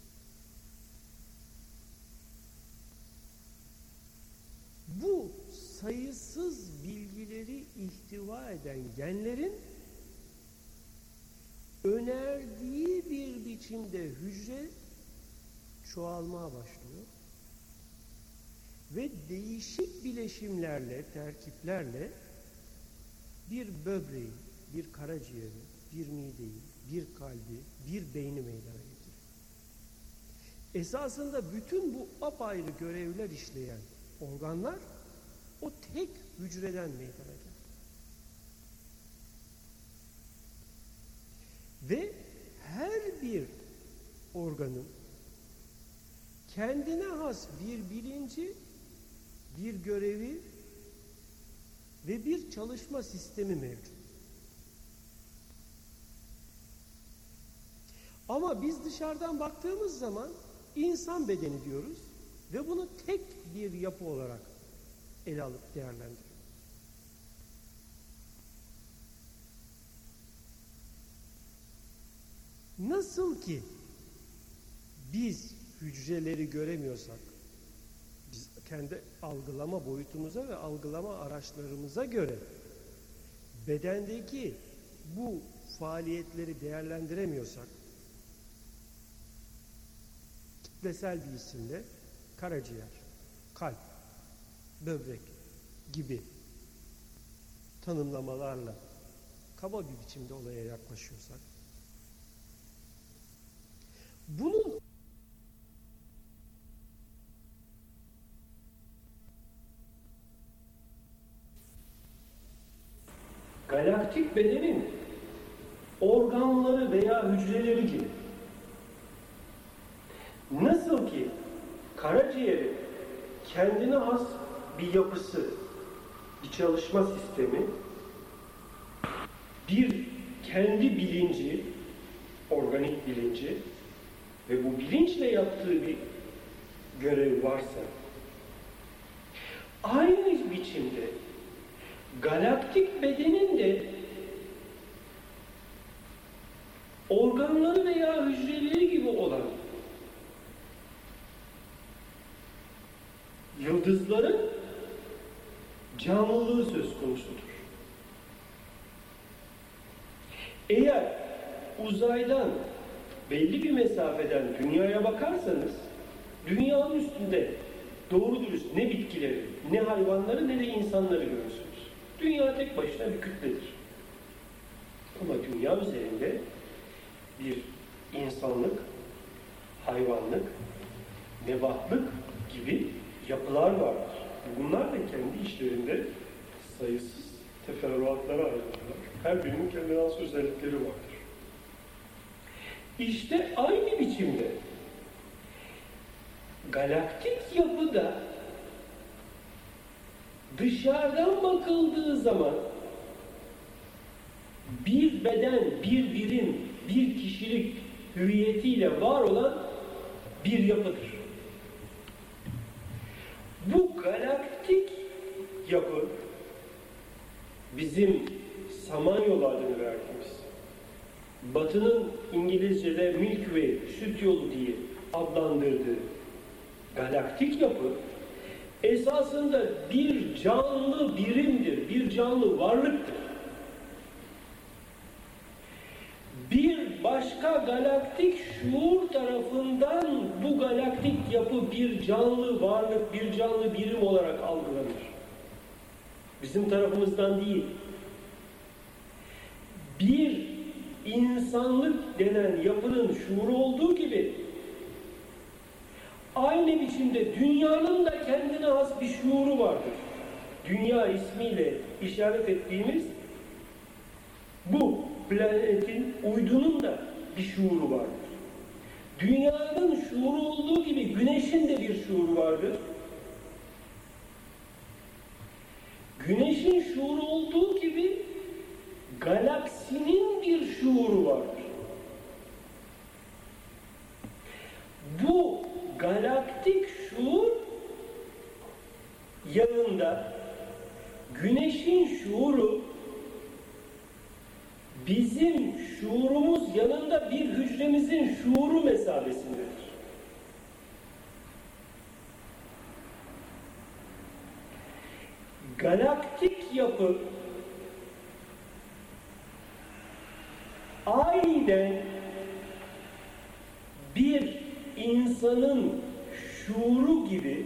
Bu sayısız bilgileri ihtiva eden genlerin önerdiği bir biçimde hücre çoğalmaya başlıyor ve değişik bileşimlerle, terkiplerle bir böbreği, bir karaciğeri, bir mideyi, bir kalbi, bir beyni meydana getiriyor. Esasında bütün bu apayrı görevler işleyen organlar o tek hücreden meydana geldi. Ve her bir organın kendine has bir bilinci, bir görevi ve bir çalışma sistemi mevcut. Ama biz dışarıdan baktığımız zaman insan bedeni diyoruz ve bunu tek bir yapı olarak ele alıp değerlendiriyoruz. Nasıl ki biz hücreleri göremiyorsak, biz kendi algılama boyutumuza ve algılama araçlarımıza göre bedendeki bu faaliyetleri değerlendiremiyorsak, kitlesel bir isimle karaciğer, kalp, böbrek gibi tanımlamalarla kaba bir biçimde olaya yaklaşıyorsak, bunun galaktik bedenin organları veya hücreleri gibi, nasıl ki karaciğerin kendine has bir yapısı, bir çalışma sistemi, bir kendi bilinci, organik bilinci ve bu bilinçle yaptığı bir görev varsa, aynı biçimde galaktik bedenin de organları veya hücreleri gibi olan yıldızların canlılığı söz konusudur. Eğer uzaydan belli bir mesafeden dünyaya bakarsanız, dünyanın üstünde doğru dürüst ne bitkileri, ne hayvanları, ne de insanları görürsünüz. Dünya tek başına bir kütledir. Ama dünya üzerinde bir insanlık, hayvanlık, nebatlık gibi yapılar vardır. Bunlar da kendi işlerinde sayısız teferruatlara ayrılırlar. Her birinin kendine has özellikleri vardır. İşte aynı biçimde galaktik yapıda dışarıdan bakıldığı zaman bir beden, bir birim, bir kişilik hüviyetiyle var olan bir yapıdır. Bu galaktik yapı bizim Samanyolu adını verdiğimiz, Batı'nın İngilizce'de Milky Way, süt yolu diye adlandırdığı galaktik yapı esasında bir canlı birimdir, bir canlı varlıktır. Bir başka galaktik şuur tarafından bu galaktik yapı bir canlı varlık, bir canlı birim olarak algılanır. Bizim tarafımızdan değil. Bir insanlık denen yapının şuuru olduğu gibi aynı biçimde dünyanın da kendine has bir şuuru vardır. Dünya ismiyle işaret ettiğimiz bu planetin, uydunun da bir şuuru vardır. Dünyanın şuuru olduğu gibi güneşin de bir şuuru vardır. Güneşin şuuru olduğu gibi galaksinin bir şuuru vardır. Bu galaktik şuur yanında güneşin şuuru bizim şuurumuz yanında bir hücremizin şuuru mesabesindedir. Galaktik yapı aniden bir insanın şuuru gibi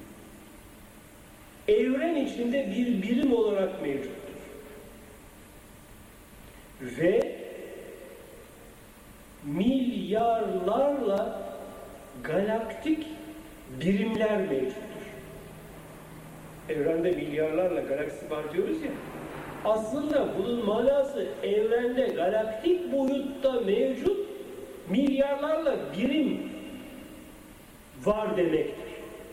evren içinde bir birim olarak mevcuttur. Ve milyarlarla galaktik birimler mevcuttur. Evrende milyarlarla galaksi var diyoruz ya. Aslında bunun manası evrende galaktik boyutta mevcut milyarlarla birim var demektir.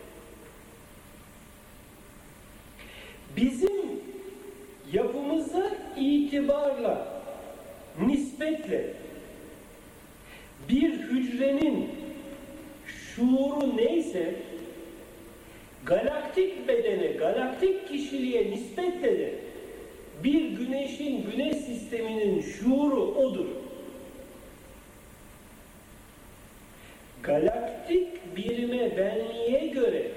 Bizim yapımıza itibarla, nispetle bir hücrenin şuuru neyse, galaktik bedene, galaktik kişiliğe nispetle de bir güneşin, güneş sisteminin şuuru odur. Galaktik birime, benliğe göre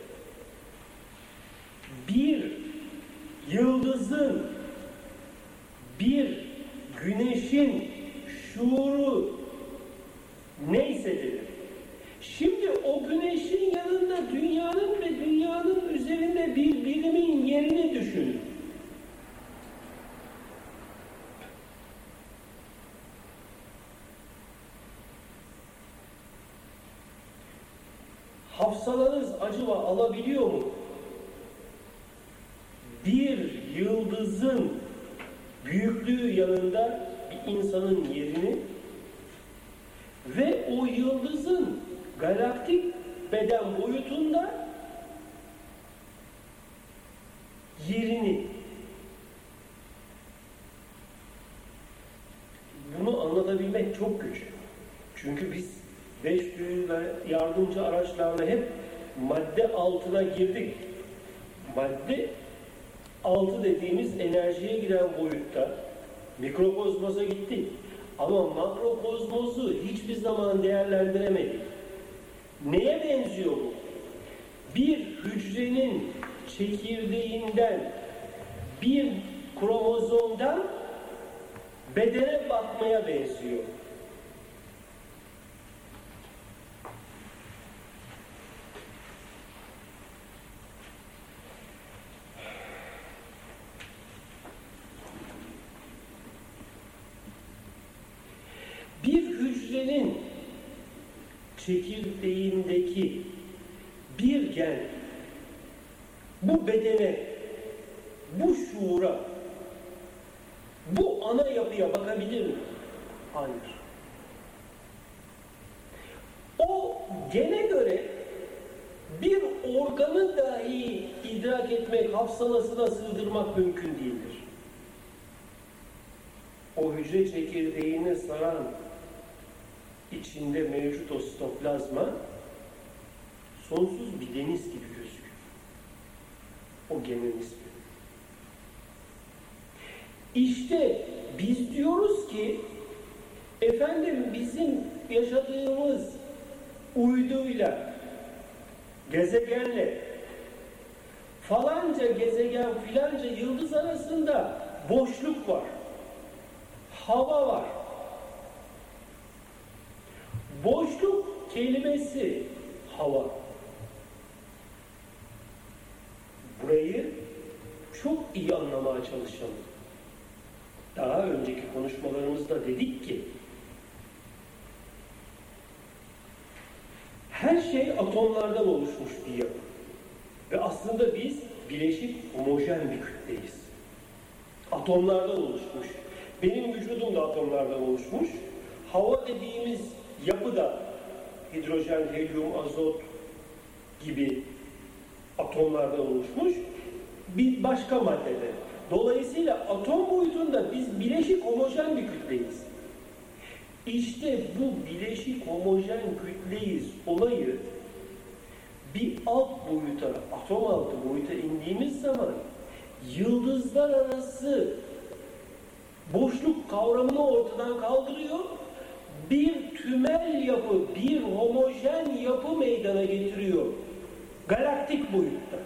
bir yıldızın, bir güneşin şuuru neysedir. Şimdi o güneşin yanında dünyanın ve dünyanın üzerinde bir birimin yerini düşünün. Hafsalanız acaba alabiliyor mu? Bir yıldızın büyüklüğü yanında bir insanın yerini ve o yıldızın galaktik beden boyutunda yerini. Bunu anlatabilmek çok güç. Çünkü biz 5 düğün ve yardımcı araçlarla hep madde altına girdik. Madde altı dediğimiz enerjiye giden boyutta mikrokozmosa gittik. Ama makrokozmosu hiçbir zaman değerlendiremedik. Neye benziyor bu? Bir hücrenin çekirdeğinden, bir kromozomdan bedene bakmaya benziyor. Bir hücrenin çekirdeğindeki bir gen bu bedene, bu şuura, bu ana yapıya bakabilir mi? Hayır. O gene göre bir organı dahi idrak etmek, hafsalasına sığdırmak mümkün değildir. O hücre çekirdeğini saran içinde mevcut o sitoplazma sonsuz bir deniz gibi gözüküyor. O genin ismi. İşte biz diyoruz ki efendim bizim yaşadığımız uyduyla, gezegenle falanca gezegen filanca yıldız arasında boşluk var. Hava var. Boşluk kelimesi hava. Burayı çok iyi anlamaya çalışalım. Daha önceki konuşmalarımızda dedik ki her şey atomlardan oluşmuş bir yapı. Ve aslında biz bileşik homojen bir kütleyiz. Atomlardan oluşmuş. Benim vücudum da atomlardan oluşmuş. Hava dediğimiz yapı da hidrojen, helyum, azot gibi atomlardan oluşmuş. Bir başka maddede. Dolayısıyla atom boyutunda biz bileşik homojen bir kütleyiz. İşte bu bileşik homojen kütleyiz olayı bir alt boyuta, atom altı boyuta indiğimiz zaman yıldızlar arası boşluk kavramını ortadan kaldırıyor. Bir tümel yapı, bir homojen yapı meydana getiriyor. Galaktik boyutta.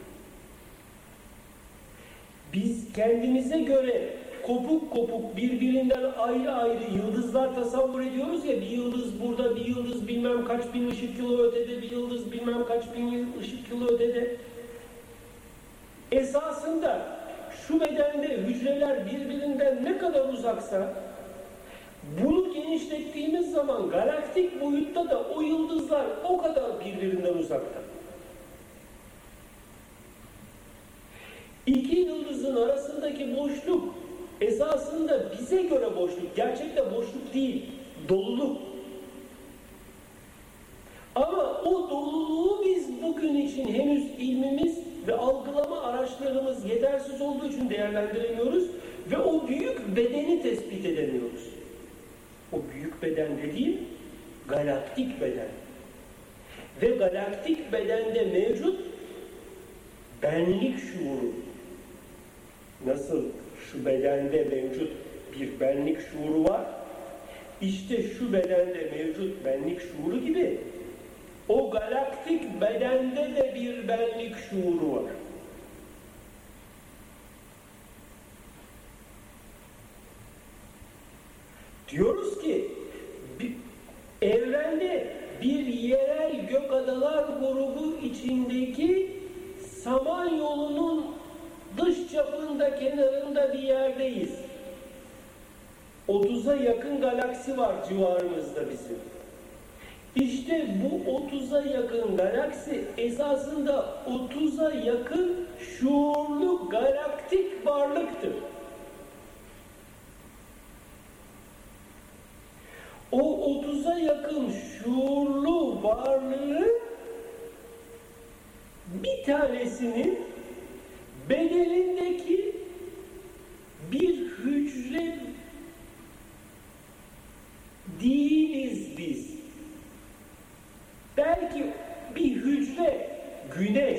Biz kendimize göre kopuk kopuk birbirinden ayrı ayrı yıldızlar tasavvur ediyoruz ya, bir yıldız burada, bir yıldız bilmem kaç bin ışık yılı ötede, bir yıldız bilmem kaç bin ışık yılı ötede. Esasında şu bedende hücreler birbirinden ne kadar uzaksa bunu genişlettiğimiz zaman galaktik boyutta da o yıldızlar o kadar birbirinden uzakta. yıldızların arasındaki boşluk esasında bize göre boşluk, gerçekte boşluk değil, doluluk. Ama o doluluğu biz bugün için henüz ilmimiz ve algılama araçlarımız yetersiz olduğu için değerlendiremiyoruz ve o büyük bedeni tespit edemiyoruz. O büyük beden dediğim galaktik beden. Ve galaktik bedende mevcut benlik şuuru. Nasıl şu bedende mevcut bir benlik şuuru var, İşte şu bedende mevcut benlik şuuru gibi o galaktik bedende de bir benlik şuuru var. Diyoruz ki evrende bir yerel gökadalar grubu içindeki Samanyolu'nun dış çapında, kenarında bir yerdeyiz. 30'a yakın galaksi var civarımızda bizim. İşte bu 30'a yakın galaksi esasında 30'a yakın şuurlu galaktik varlıktır. O 30'a yakın şuurlu varlığın bir tanesinin bedenindeki bir hücre değiliz biz. Belki bir hücre, güneş.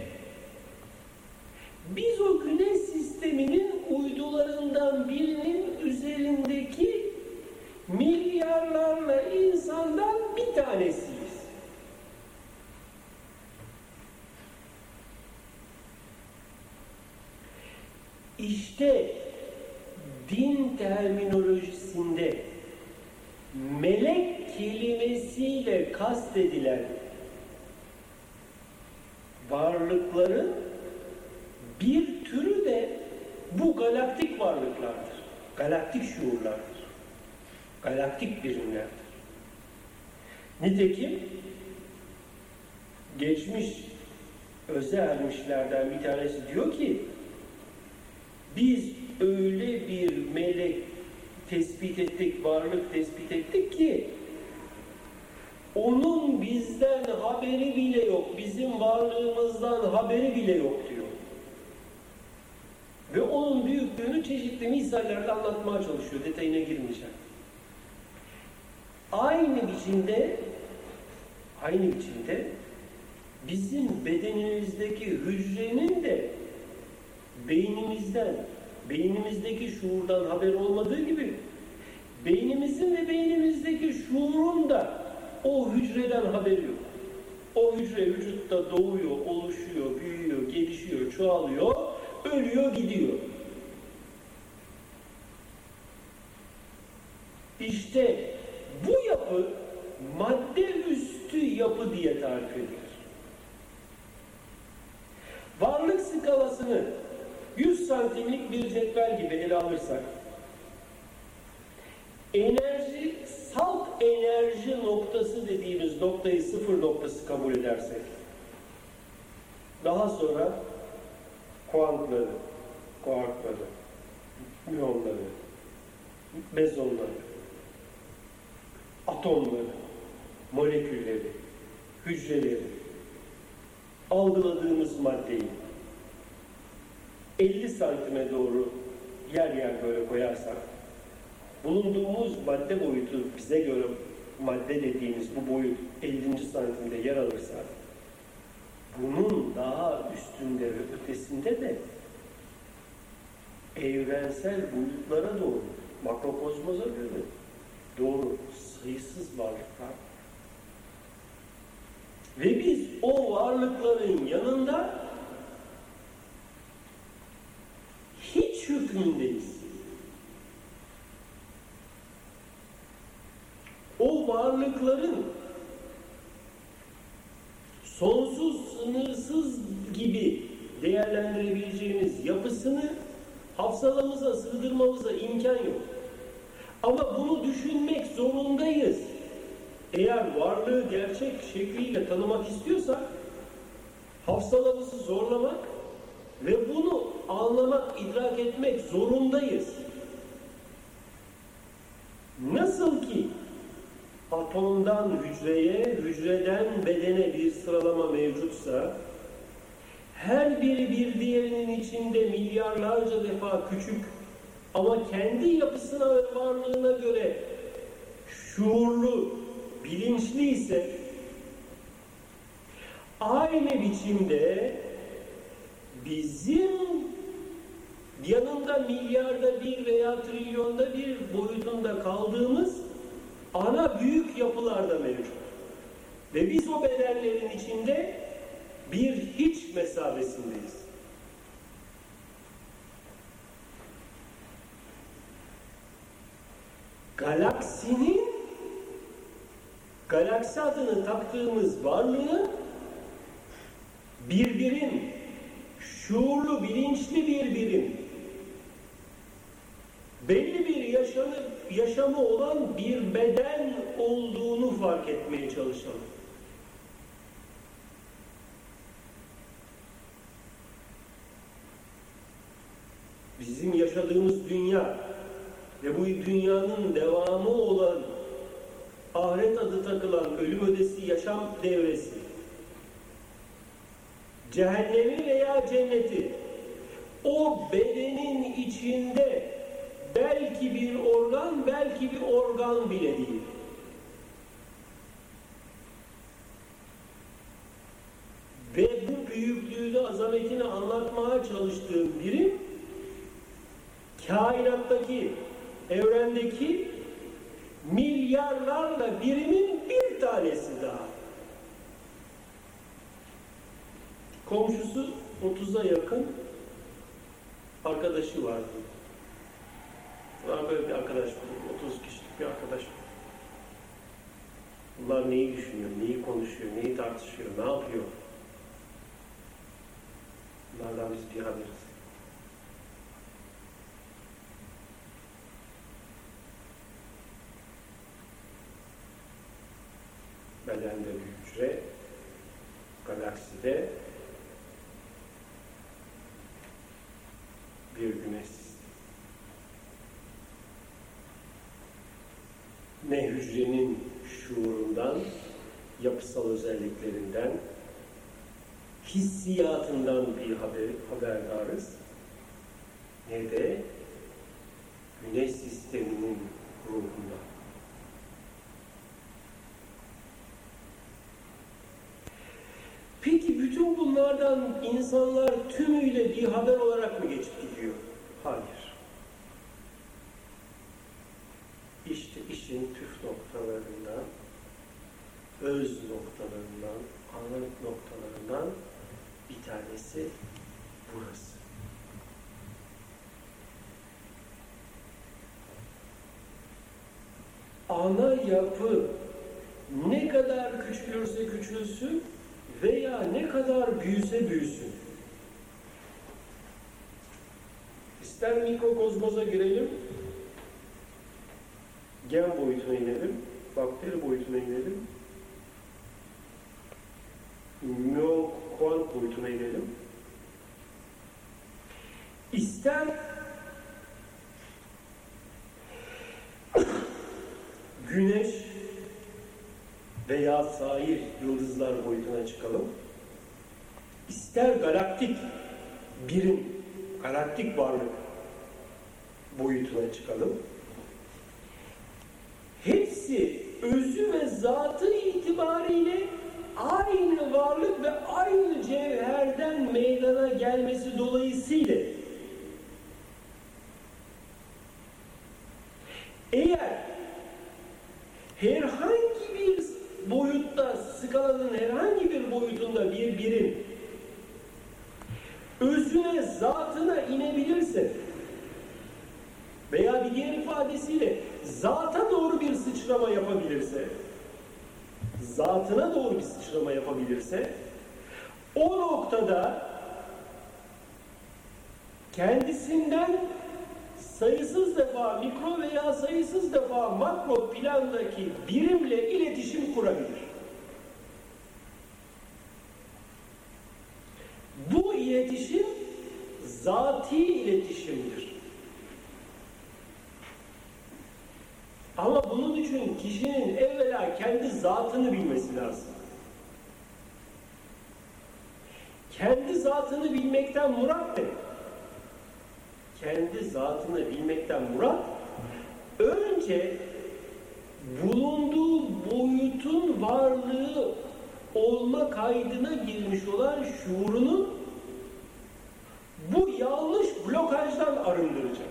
Biz o güneş sisteminin uydularından birinin üzerindeki milyarlarla insandan bir tanesiyiz. İşte din terminolojisinde melek kelimesiyle kastedilen varlıkların bir türü de bu galaktik varlıklardır. Galaktik şuurlardır. Galaktik birimlerdir. Nitekim geçmiş öze ermişlerden bir tanesi diyor ki biz öyle bir melek tespit ettik, varlık tespit ettik ki onun bizden haberi bile yok, bizim varlığımızdan haberi bile yok diyor. Ve onun büyüklüğünü çeşitli misallerle anlatmaya çalışıyor, detayına girmeyeceğim. Aynı biçimde bizim bedenimizdeki hücrenin de beynimizdeki şuurdan haber olmadığı gibi beynimizin ve beynimizdeki şuurun da o hücreden haberi yok. O hücre vücutta doğuyor, oluşuyor, büyüyor, gelişiyor, çoğalıyor, ölüyor, gidiyor. İşte bu yapı madde üstü yapı diye tarif edilir. Varlık skalasını 100 santimlik bir cetvel gibi ele alırsak, salt enerji noktası dediğimiz noktayı sıfır noktası kabul edersek, daha sonra kuantları, kuarkları, müonları, mezonları, atomları, molekülleri, hücreleri, algıladığımız maddeyi 50 santime doğru yer yer böyle koyarsak, bulunduğumuz madde boyutu bize göre madde dediğimiz bu boyut 50. santimde yer alırsa, bunun daha üstünde ve ötesinde de evrensel boyutlara doğru, makrokozmoza göre doğru sayısız varlıklar. Ve biz o varlıkların yanında hiç hükmündeyiz. O varlıkların sonsuz, sınırsız gibi değerlendirebileceğimiz yapısını hafsalamıza sığdırmamıza imkan yok. Ama bunu düşünmek zorundayız. Eğer varlığı gerçek şekliyle tanımak istiyorsak hafsalamızı zorlamak Ve bunu anlamak, idrak etmek zorundayız. Nasıl ki atomdan hücreye, hücreden bedene bir sıralama mevcutsa, her biri bir diğerinin içinde milyarlarca defa küçük ama kendi yapısına ve varlığına göre şuurlu, bilinçli ise, aynı biçimde bizim yanında milyarda bir veya trilyonda bir boyutunda kaldığımız ana büyük yapılarda mevcut. Ve biz o bedenlerin içinde bir hiç mesabesindeyiz. Galaksi adını taktığımız varlığı bir birim, şuurlu, bilinçli bir birim, belli bir yaşamı olan bir beden olduğunu fark etmeye çalışalım. Bizim yaşadığımız dünya ve bu dünyanın devamı olan ahiret adı takılan ölüm ötesi yaşam devresi, cehennemi veya cenneti o bedenin içinde belki bir organ, belki bir organ bile değil. Ve bu büyüklüğünü, azametini anlatmaya çalıştığım birim, kainattaki, evrendeki milyarlarla birimin bir tanesi daha. Komşusu 30'a yakın arkadaşı vardı. Böyle bir arkadaş buldum. 30 kişilik bir arkadaş buldum. Bunlar neyi düşünüyor, neyi konuşuyor, neyi tartışıyor, ne yapıyor? Bunlardan biz bir haberiz. Bedende bir hücre, galakside bir güneş sistemi. Ne hücrenin şuurundan, yapısal özelliklerinden, hissiyatından bir haberdarız, ne de güneş sisteminin ruhundan. Peki bütün bunlardan insanlar tümüyle bir haber olarak mı geçip gidiyor? Hayır. İşte işin püf noktalarından, öz noktalarından, anlık noktalarından bir tanesi burası. Ana yapı ne kadar küçülürse küçülsün veya ne kadar büyüse büyüsün. İster mikrokozmoza girelim, gen boyutuna inelim, bakteri boyutuna inelim, kuant boyutuna inelim. İster güneş veya sair yıldızlar boyutuna çıkalım. İster galaktik birim, galaktik varlık boyutuna çıkalım. Hepsi özü ve zatı itibariyle aynı varlık ve aynı cevherden meydana gelmesi dolayısıyla eğer herhangi bir boyutta, skalanın herhangi bir boyutunda bir birim özüne, zatına inebilirse veya bir diğer ifadesiyle zata doğru bir sıçrama yapabilirse, zatına doğru bir sıçrama yapabilirse, o noktada kendisinden sayısız defa mikro veya sayısız defa makro plandaki birimle iletişim kurabilir. Bu iletişim zati iletişimdir. Ama bunun için kişinin evvela kendi zatını bilmesi lazım. Kendi zatını bilmekten murat ne? Kendi zatını bilmekten murat, önce bulunduğu boyutun varlığı olma kaydına girmiş olan şuurunu bu yanlış blokajdan arındıracak.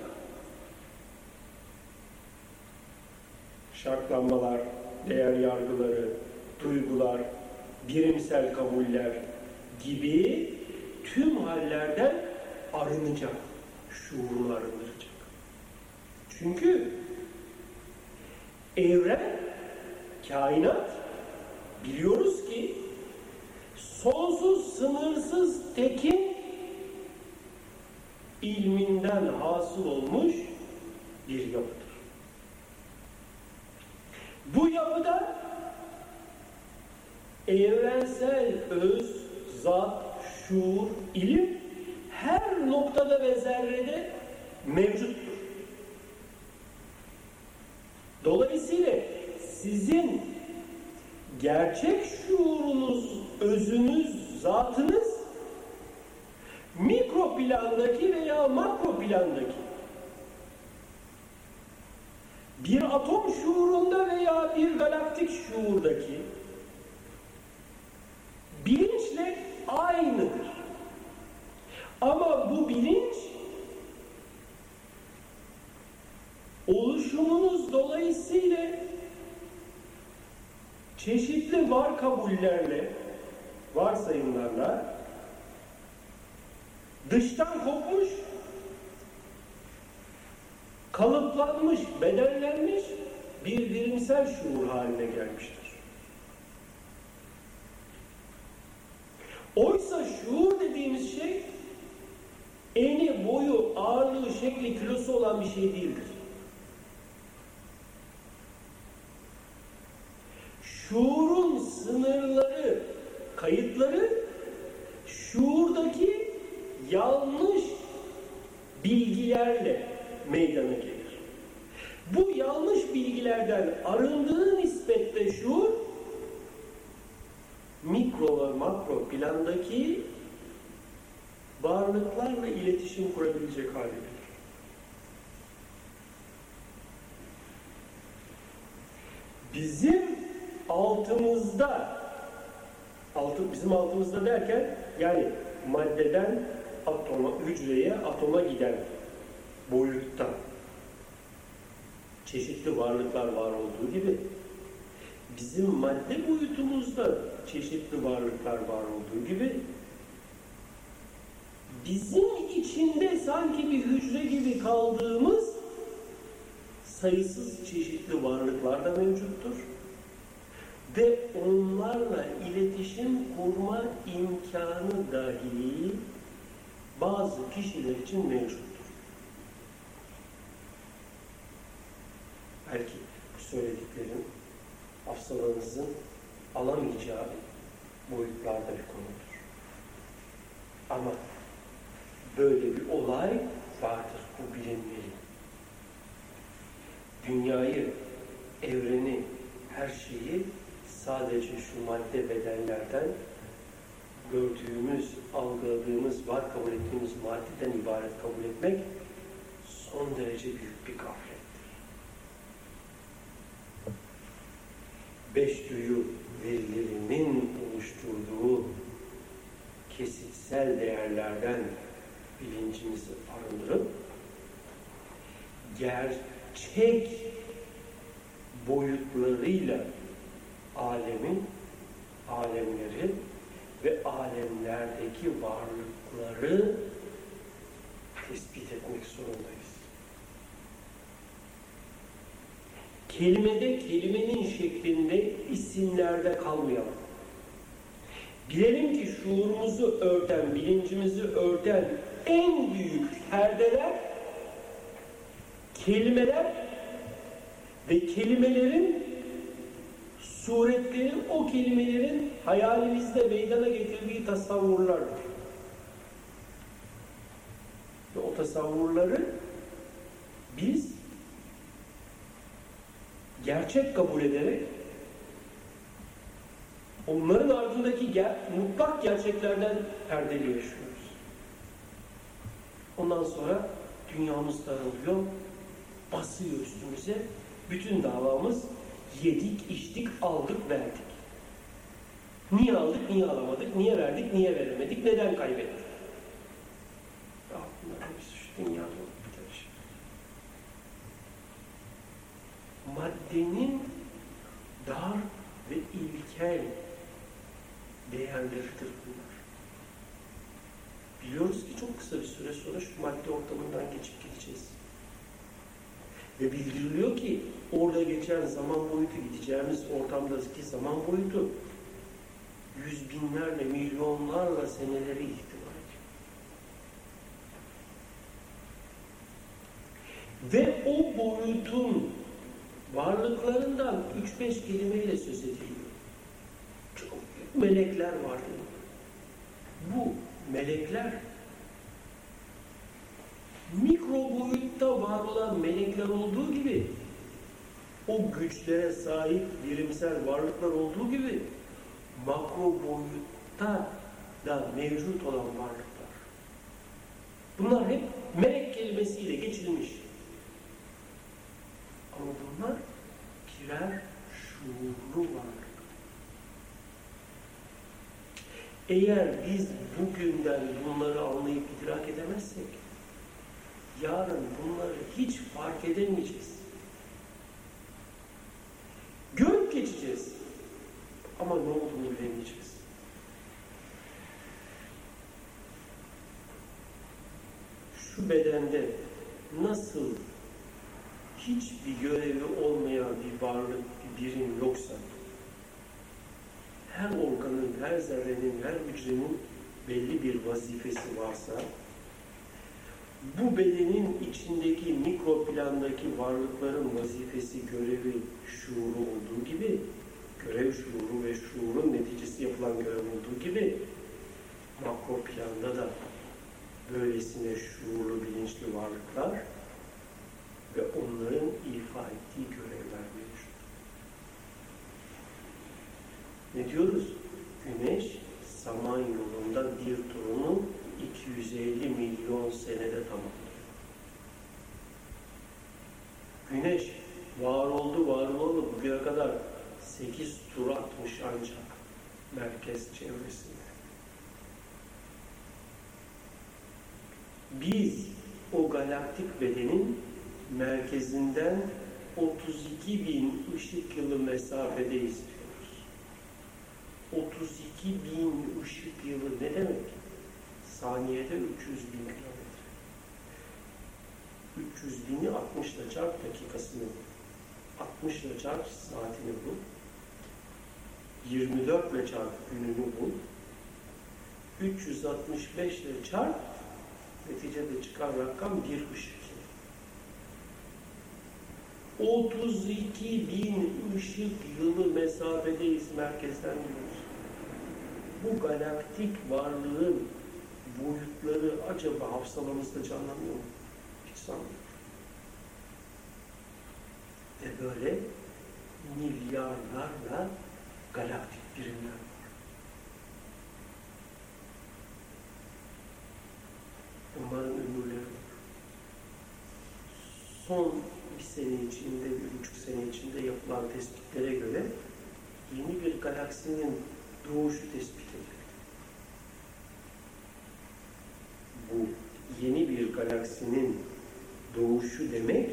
Şartlanmalar, değer yargıları, duygular, birimsel kabuller gibi tüm hallerden arınacak, şuurunu arındıracak. Çünkü evren, kainat, biliyoruz ki sonsuz, sınırsız, tekin ilminden hasıl olmuş bir yapıdır. Bu yapıda evrensel öz, zat, şuur, ilim her noktada ve zerrede mevcuttur. Dolayısıyla sizin gerçek şuurunuz, özünüz, zatınız mikro plandaki veya makro plandaki bir atom şuurunda veya bir galaktik şuurdaki bilinçle aynıdır. Ama bu bilinç oluşumunuz dolayısıyla çeşitli var kabullerle, varsayımlarla dıştan kopmuş, kalıplanmış, bedenlenmiş bir birimsel şuur haline gelmiştir. Oysa şuur dediğimiz şey eni, boyu, ağırlığı, şekli, kilosu olan bir şey değildir. Şuurun sınırları, kayıtları şuurdaki yanlış bilgilerle meydana gelir. Bu yanlış bilgilerden arındığı nispette şuur mikro ve makro plandaki varlıklarla iletişim kurabilecek hale gelir. Bizim altımızda, bizim altımızda derken yani maddeden atoma, hücreye, atoma giden boyutta çeşitli varlıklar var olduğu gibi bizim madde boyutumuzda çeşitli varlıklar var olduğu gibi bizim içinde sanki bir hücre gibi kaldığımız sayısız çeşitli varlıklar da mevcuttur. Ve onlarla iletişim kurma imkanı dahi bazı kişiler için mevcuttur. Belki bu söylediklerim hafsalanızın alamayacağı boyutlarda bir konudur. Ama böyle bir olay vardır, bu bilinmeli. Dünyayı, evreni, her şeyi sadece şu madde bedenlerden gördüğümüz, algıladığımız, var kabul ettiğimiz maddeden ibaret kabul etmek son derece büyük bir gaflettir. 5 duyu verilerinin oluşturduğu kesitsel değerlerden bilincimizi arındırıp gerçek boyutlarıyla alemin, alemleri ve alemlerdeki varlıkları tespit etmek zorundayız. Kelimede, kelimenin şeklinde, isimlerde kalmayalım. Bilelim ki şuurumuzu örten, bilincimizi örten en büyük perdeler, kelimeler ve kelimelerin suretleri, o kelimelerin hayalimizde meydana getirdiği tasavvurlardır. tasavvurları biz gerçek kabul ederek onların ardındaki mutlak gerçeklerden perdeli yaşıyoruz. Ondan sonra dünyamız daralıyor, basıyor üstümüze. Bütün davamız yedik, içtik, aldık, verdik. Niye aldık, niye alamadık, niye verdik, niye veremedik, neden kaybettik? Ya bunlar hepsi şu dünyada olup biter şey. Maddenin dar ve ilkel değerleridir bunlar. Biliyoruz ki çok kısa bir süre sonra şu madde ortamından geçip gideceğiz. Ve bildiriliyor ki orada geçen zaman boyutu, gideceğimiz ortamdaki zaman boyutu yüz binlerle, milyonlarla seneleri ihtiva ediyor. Ve o boyutun varlıklarından 3-5 kelimeyle söz ediliyor. Çok büyük melekler var diyor. Bu melekler mikro boyutta var olan melekler olduğu gibi o güçlere sahip birimsel varlıklar olduğu gibi makro boyutta da mevcut olan varlıklar. Bunlar hep melek kelimesiyle geçilmiş. Ama bunlar birer şuurlu varlık. Eğer biz bugünden bunları anlayıp idrak edemezsek, yarın bunları hiç fark edemeyeceğiz. Görüp geçeceğiz. Ama ne olduğunu bilemeyeceğiz. Şu bedende nasıl hiçbir görevi olmayan bir varlık, bir birim yoksa, her organın, her zerrenin, her hücrenin belli bir vazifesi varsa, bu bedenin içindeki mikro plandaki varlıkların vazifesi, görevi, şuuru olduğu gibi, görev şuuru ve şuurun neticesi yapılan görev olduğu gibi, makro planda da böylesine şuurlu, bilinçli varlıklar ve onların ifa ettiği görevler mevcut. Ne diyoruz? Güneş, Samanyolu'nda bir turunu 250 milyon senede tamamlıyor. Güneş var oldu bugüne kadar 8 tur atmış ancak merkez çevresinde. Biz o galaktik bedenin merkezinden 32 bin ışık yılı mesafedeyiz diyoruz. 32 bin ışık yılı ne demek? Saniyede 300 bin kilometre. 300 bini 60 ile çarp dakikasını, 60 ile çarp saatini bul. 24 ile çarp gününü bul. 365 ile çarp, neticede çıkan rakam bir ışık yılı. 32 bin ışık yılı mesafedeyiz merkezden diyoruz. Bu galaktik varlığın boyutları acaba hafızalarımızda canlanıyor mu? Hiç sanmıyorum. Ve böyle milyarlarla galaktik birimler var. Onların ömürleri var. Son bir sene içinde, 1,5 sene içinde yapılan tespitlere göre yeni bir galaksinin doğuşu tespit edildi. Bu yeni bir galaksinin doğuşu demek,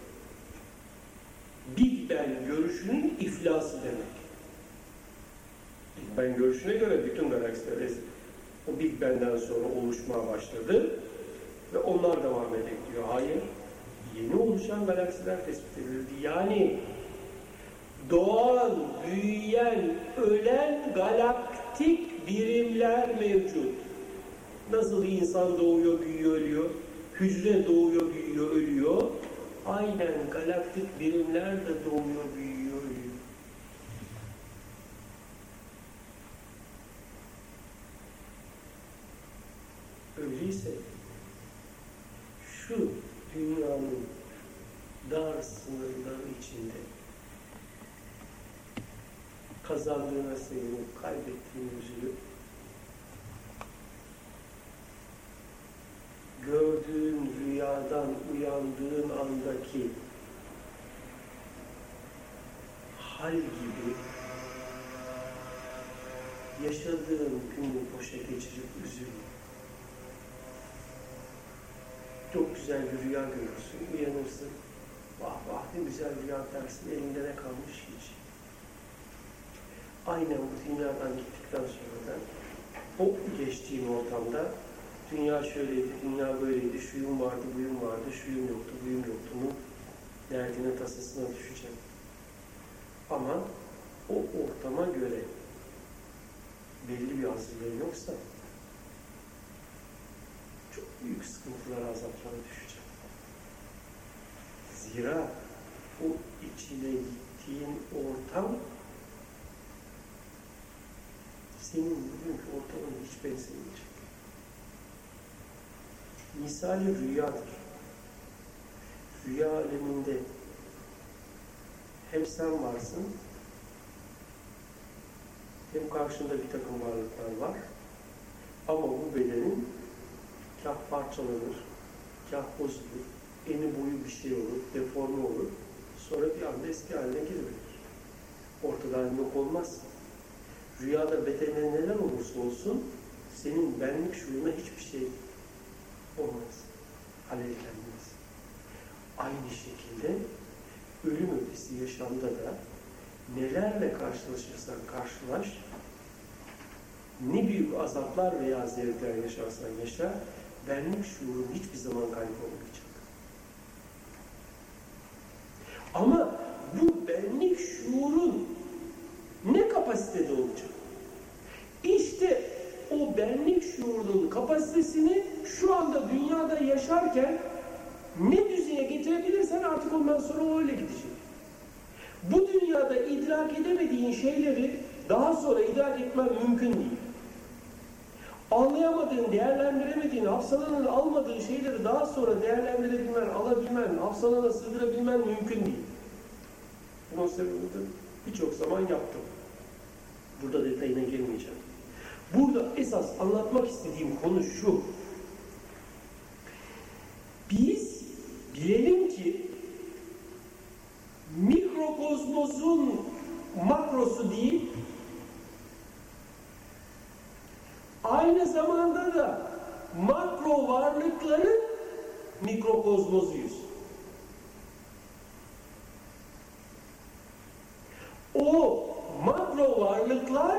Big Bang görüşünün iflası demek. Big Bang görüşüne göre bütün galaksiler o Big Bang'den sonra oluşmaya başladı ve onlar devam edecek diyor. Hayır, yeni oluşan galaksiler tespit edildi. Yani doğan, büyüyen, ölen galaktik birimler mevcut. Nasıl insan doğuyor, büyüyor, ölüyor, hücre doğuyor, büyüyor, ölüyor. Aynen galaktik birimler de doğuyor, büyüyor, ölüyor. Öyleyse dar sınırlar içinde kazandığına sevinip kaybettiğine üzülüp gördüğün rüyadan uyandığın andaki hal gibi yaşadığın günü boşa geçirip üzülme. Çok güzel bir rüya görürsün, uyanırsın. Vah vah ne güzel rüya dersin, elinde ne kalmış hiç. Aynen bu dünyadan gittikten sonra da o geçtiğin ortamda dünya şöyleydi, dünya böyleydi, şuyum vardı, buyum vardı, şuyum yoktu, buyum yoktu'nun derdine, tasasına düşeceğim. Ama o ortama göre belli bir hazırlığı yoksa çok büyük sıkıntılara, azaplara düşeceğim. Zira o içine gittiğin ortam senin bugünkü ortamına hiç benzemeyecek. Misali rüyadır. Rüya aleminde hem sen varsın, hem karşında bir takım varlıklar var. Ama bu bedenin kah parçalanır, kah bozulur, eni boyu bir şey olur, deforme olur. Sonra bir anda eski haline geriverir. Ortadan yok olmaz. Rüyada bedene neler olursa olsun, senin benlik şuuruna hiçbir şey olmaz. Alevlenmez. Aynı şekilde ölüm ötesi yaşamda da nelerle karşılaşırsan karşılaş, ne büyük azaplar veya zevkler yaşarsan yaşa, benlik şuurun hiçbir zaman kaybolmayacak. Ama bu benlik şuurun ne kapasitede olacak? İşte o benlik şuurunun kapasitesini şu anda dünyada yaşarken ne düzeye getirebilirsen artık ondan sonra o öyle gidecek. Bu dünyada idrak edemediğin şeyleri daha sonra idrak etmen mümkün değil. Anlayamadığın, değerlendiremediğin, hafsalanın almadığı şeyleri daha sonra değerlendirebilmen, alabilmen, hafsalana sığdırabilmen mümkün değil. Bunun sebebini birçok zaman yaptım. Burada detayına girmeyeceğim. Burada esas anlatmak istediğim konu şu. Biz bilelim ki mikrokozmosun makrosu değil, aynı zamanda da makro varlıkların mikrokozmozuyuz. O makro varlıklar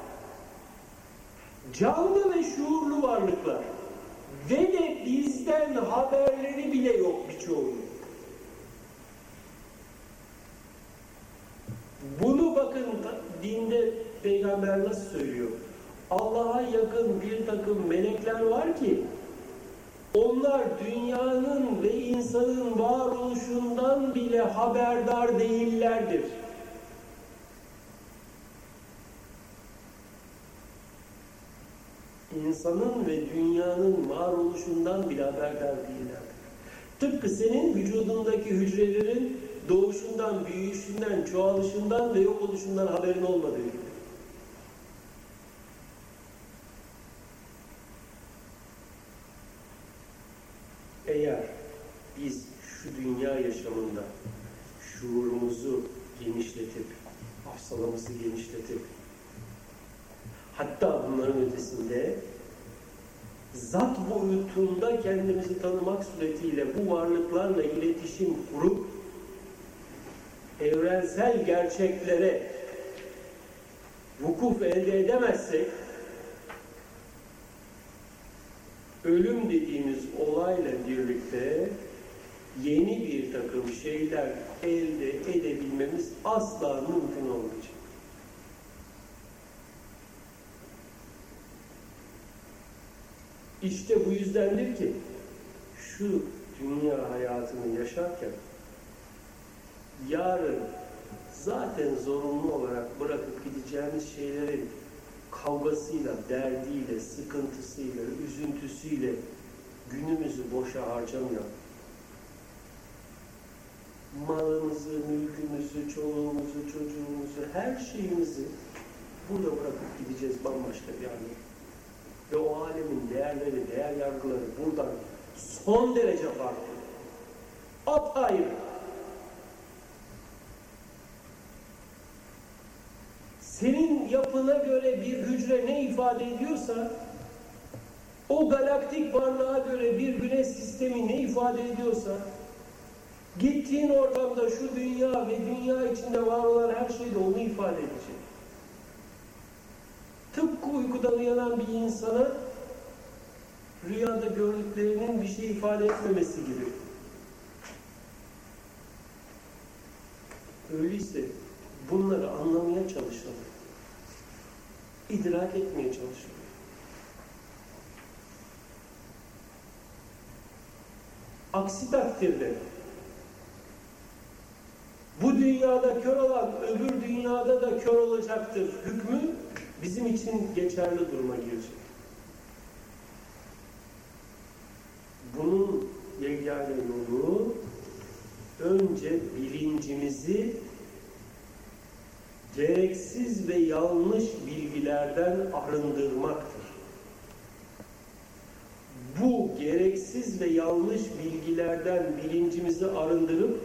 canlı ve şuurlu varlıklar ve de bizden haberleri bile yok birçoğunun. Bunu bakın dinde peygamber nasıl söylüyor? Allah'a yakın bir takım melekler var ki onlar dünyanın ve insanın varoluşundan bile haberdar değillerdir. İnsanın ve dünyanın varoluşundan bile haberdar değillerdir. Tıpkı senin vücudundaki hücrelerin doğuşundan, büyüyüşünden, çoğalışından ve yok oluşundan haberin olmadığı gibi. Eğer biz şu dünya yaşamında şuurumuzu genişletip, hafsalamızı genişletip, hatta bunların ötesinde zat boyutunda kendimizi tanımak suretiyle bu varlıklarla iletişim kurup evrensel gerçeklere vukuf elde edemezsek ölüm dediğimiz olayla birlikte yeni bir takım şeyler elde edebilmemiz asla mümkün olmayacak. İşte bu yüzdendir ki şu dünya hayatını yaşarken yarın zaten zorunlu olarak bırakıp gideceğimiz şeylerin kavgasıyla, derdiyle, sıkıntısıyla, üzüntüsüyle günümüzü boşa harcamayalım. malımızı, mülkümüzü, çoluğumuzu, çocuğumuzu, her şeyimizi burada bırakıp gideceğiz bambaşka bir aleme. Ve o alemin değerleri, değer yargıları buradan son derece farklı. Apayrı. Senin yapına göre bir hücre ne ifade ediyorsa, o galaktik varlığa göre bir güneş sistemi ne ifade ediyorsa, gittiğin ortamda şu dünya ve dünya içinde var olan her şey de onu ifade edecek. Tıpkı uykudan uyanan bir insana rüyada gördüklerinin bir şey ifade etmemesi gibi. Öyleyse bunları anlamaya çalışalım. İdrak etmeye çalışalım. Aksi takdirde bu dünyada kör olan öbür dünyada da kör olacaktır hükmü bizim için geçerli duruma girecek. Bunun yegane yolu önce bilincimizi gereksiz ve yanlış bilgilerden arındırmaktır. Bu gereksiz ve yanlış bilgilerden bilincimizi arındırıp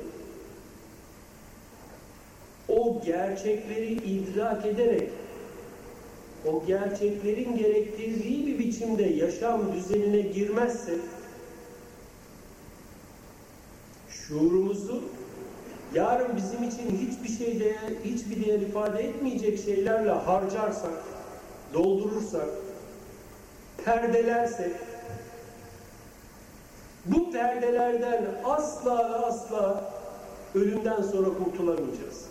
o gerçekleri idrak ederek o gerçeklerin gerektirdiği bir biçimde yaşam düzenine girmezsek şuurumuzu yarın bizim için hiçbir değer ifade etmeyecek şeylerle harcarsak, doldurursak, perdelersek, bu perdelerden asla ölümden sonra kurtulamayacağız.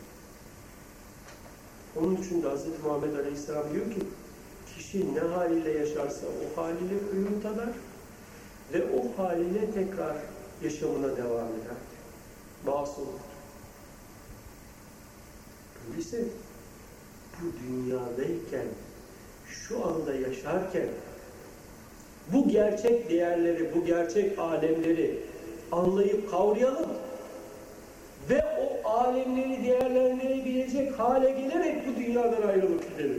Onun için de Hz. Muhammed Aleyhisselam diyor ki, kişi ne haliyle yaşarsa o haliyle ölüm tadar ve o haliyle tekrar yaşamına devam eder. Bağısı olur. Öyleyse bu dünyadayken, şu anda yaşarken bu gerçek değerleri, bu gerçek alemleri anlayıp kavrayalım ve o alemleri değerlendirebilecek hale gelerek bu dünyadan ayrılıp gidelim.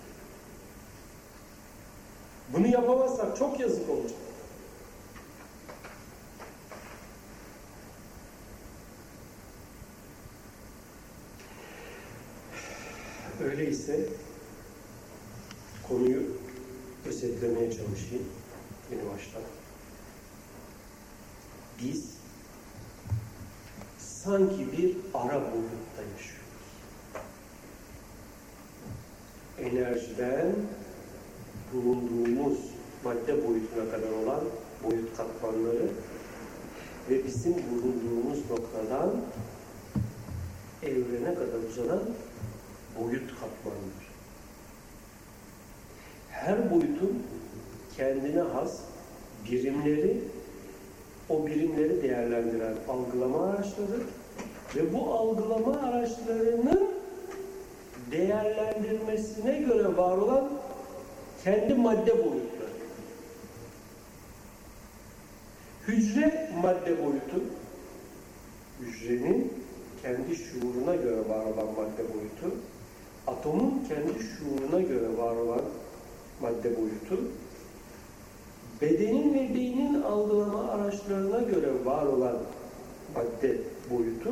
Bunu yapamazsak çok yazık olacak. Öyleyse konuyu özetlemeye çalışayım yeni baştan. Biz sanki bir ara boyutta yaşıyoruz. Enerjiden bulunduğumuz madde boyutuna kadar olan boyut katmanları ve bizim bulunduğumuz noktadan evrene kadar uzanan boyut katmanları. Her boyutun kendine has birimleri, o birimleri değerlendiren algılama araçları ve bu algılama araçlarının değerlendirmesine göre var olan kendi madde boyutları. Hücre madde boyutu, hücrenin kendi şuuruna göre var olan madde boyutu, atomun kendi şuuruna göre var olan madde boyutu, bedenin ve beynin algılama araçlarına göre var olan madde boyutu,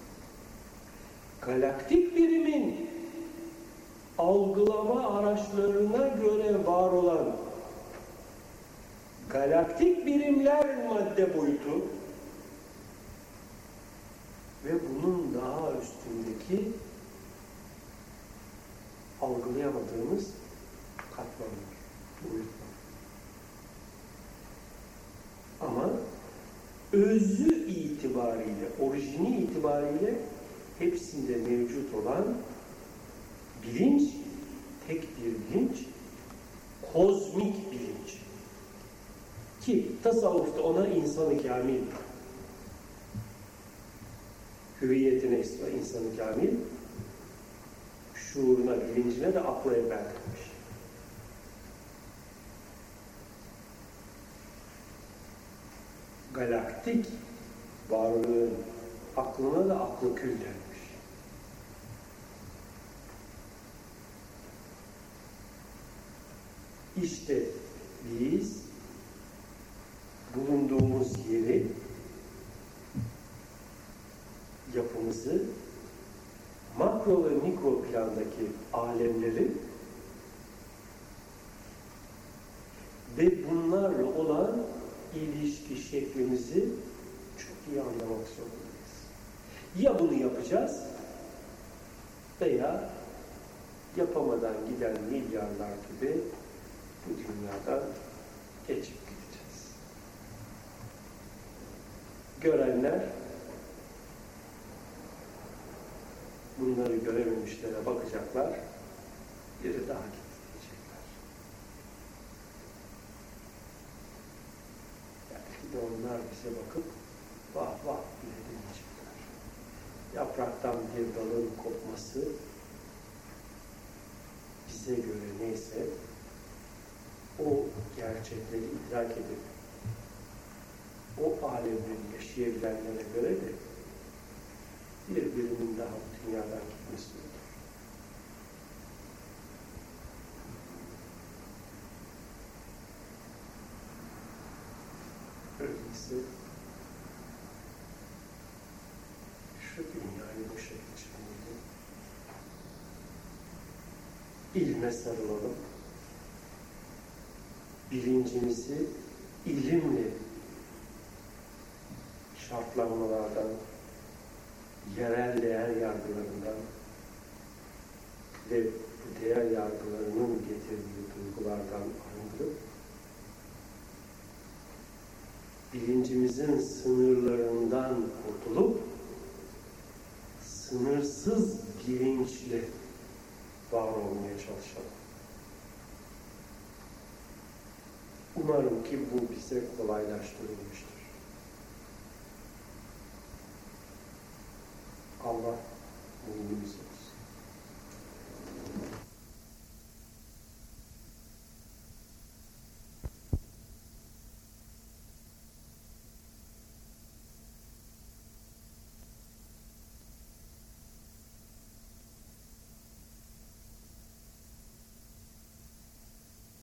galaktik birimin algılama araçlarına göre var olan galaktik birimler madde boyutu ve bunun daha üstündeki algılayamadığımız katmanlar, boyutlar. Ama özü itibariyle, orijini itibariyle hepsinde mevcut olan bilinç, tek bir bilinç, kozmik bilinç. Ki tasavvufta ona insan-ı kamil, hüviyetine insan-ı kamil, şuuruna, bilincine de akla evvel demiş. Galaktik varlığın aklına da aklı kül denmiş. İşte biz bulunduğumuz yeri, yapımızı, makro ve mikro plandaki alemleri ve bunlarla olan ilişki şeklimizi çok iyi anlamak zorundayız. Ya bunu yapacağız veya yapamadan giden milyarlar gibi bu dünyadan geçip gideceğiz. Görenler bunları görememişlere bakacaklar, biri daha gitti diyecekler. Belki de onlar bize bakıp vah vah bile demeyecekler. Yapraktan bir dalın kopması bize göre neyse o gerçekleri idrak edip o alemleri yaşayabilenlere göre de birbirinin daha bu dünyadan gitmesi olur. Öyleyse şu dünyayı bu şekilde çıkmayalım. İlme sarılalım. Bilincimizi ilimle şartlanmalardan, yerel değer yargılarından ve bu değer yargılarının getirdiği duygulardan arındırıp bilincimizin sınırlarından kurtulup sınırsız bilinçle var olmaya çalışalım. Umarım ki bu bize kolaylaştırılmıştır. Allah müminimizi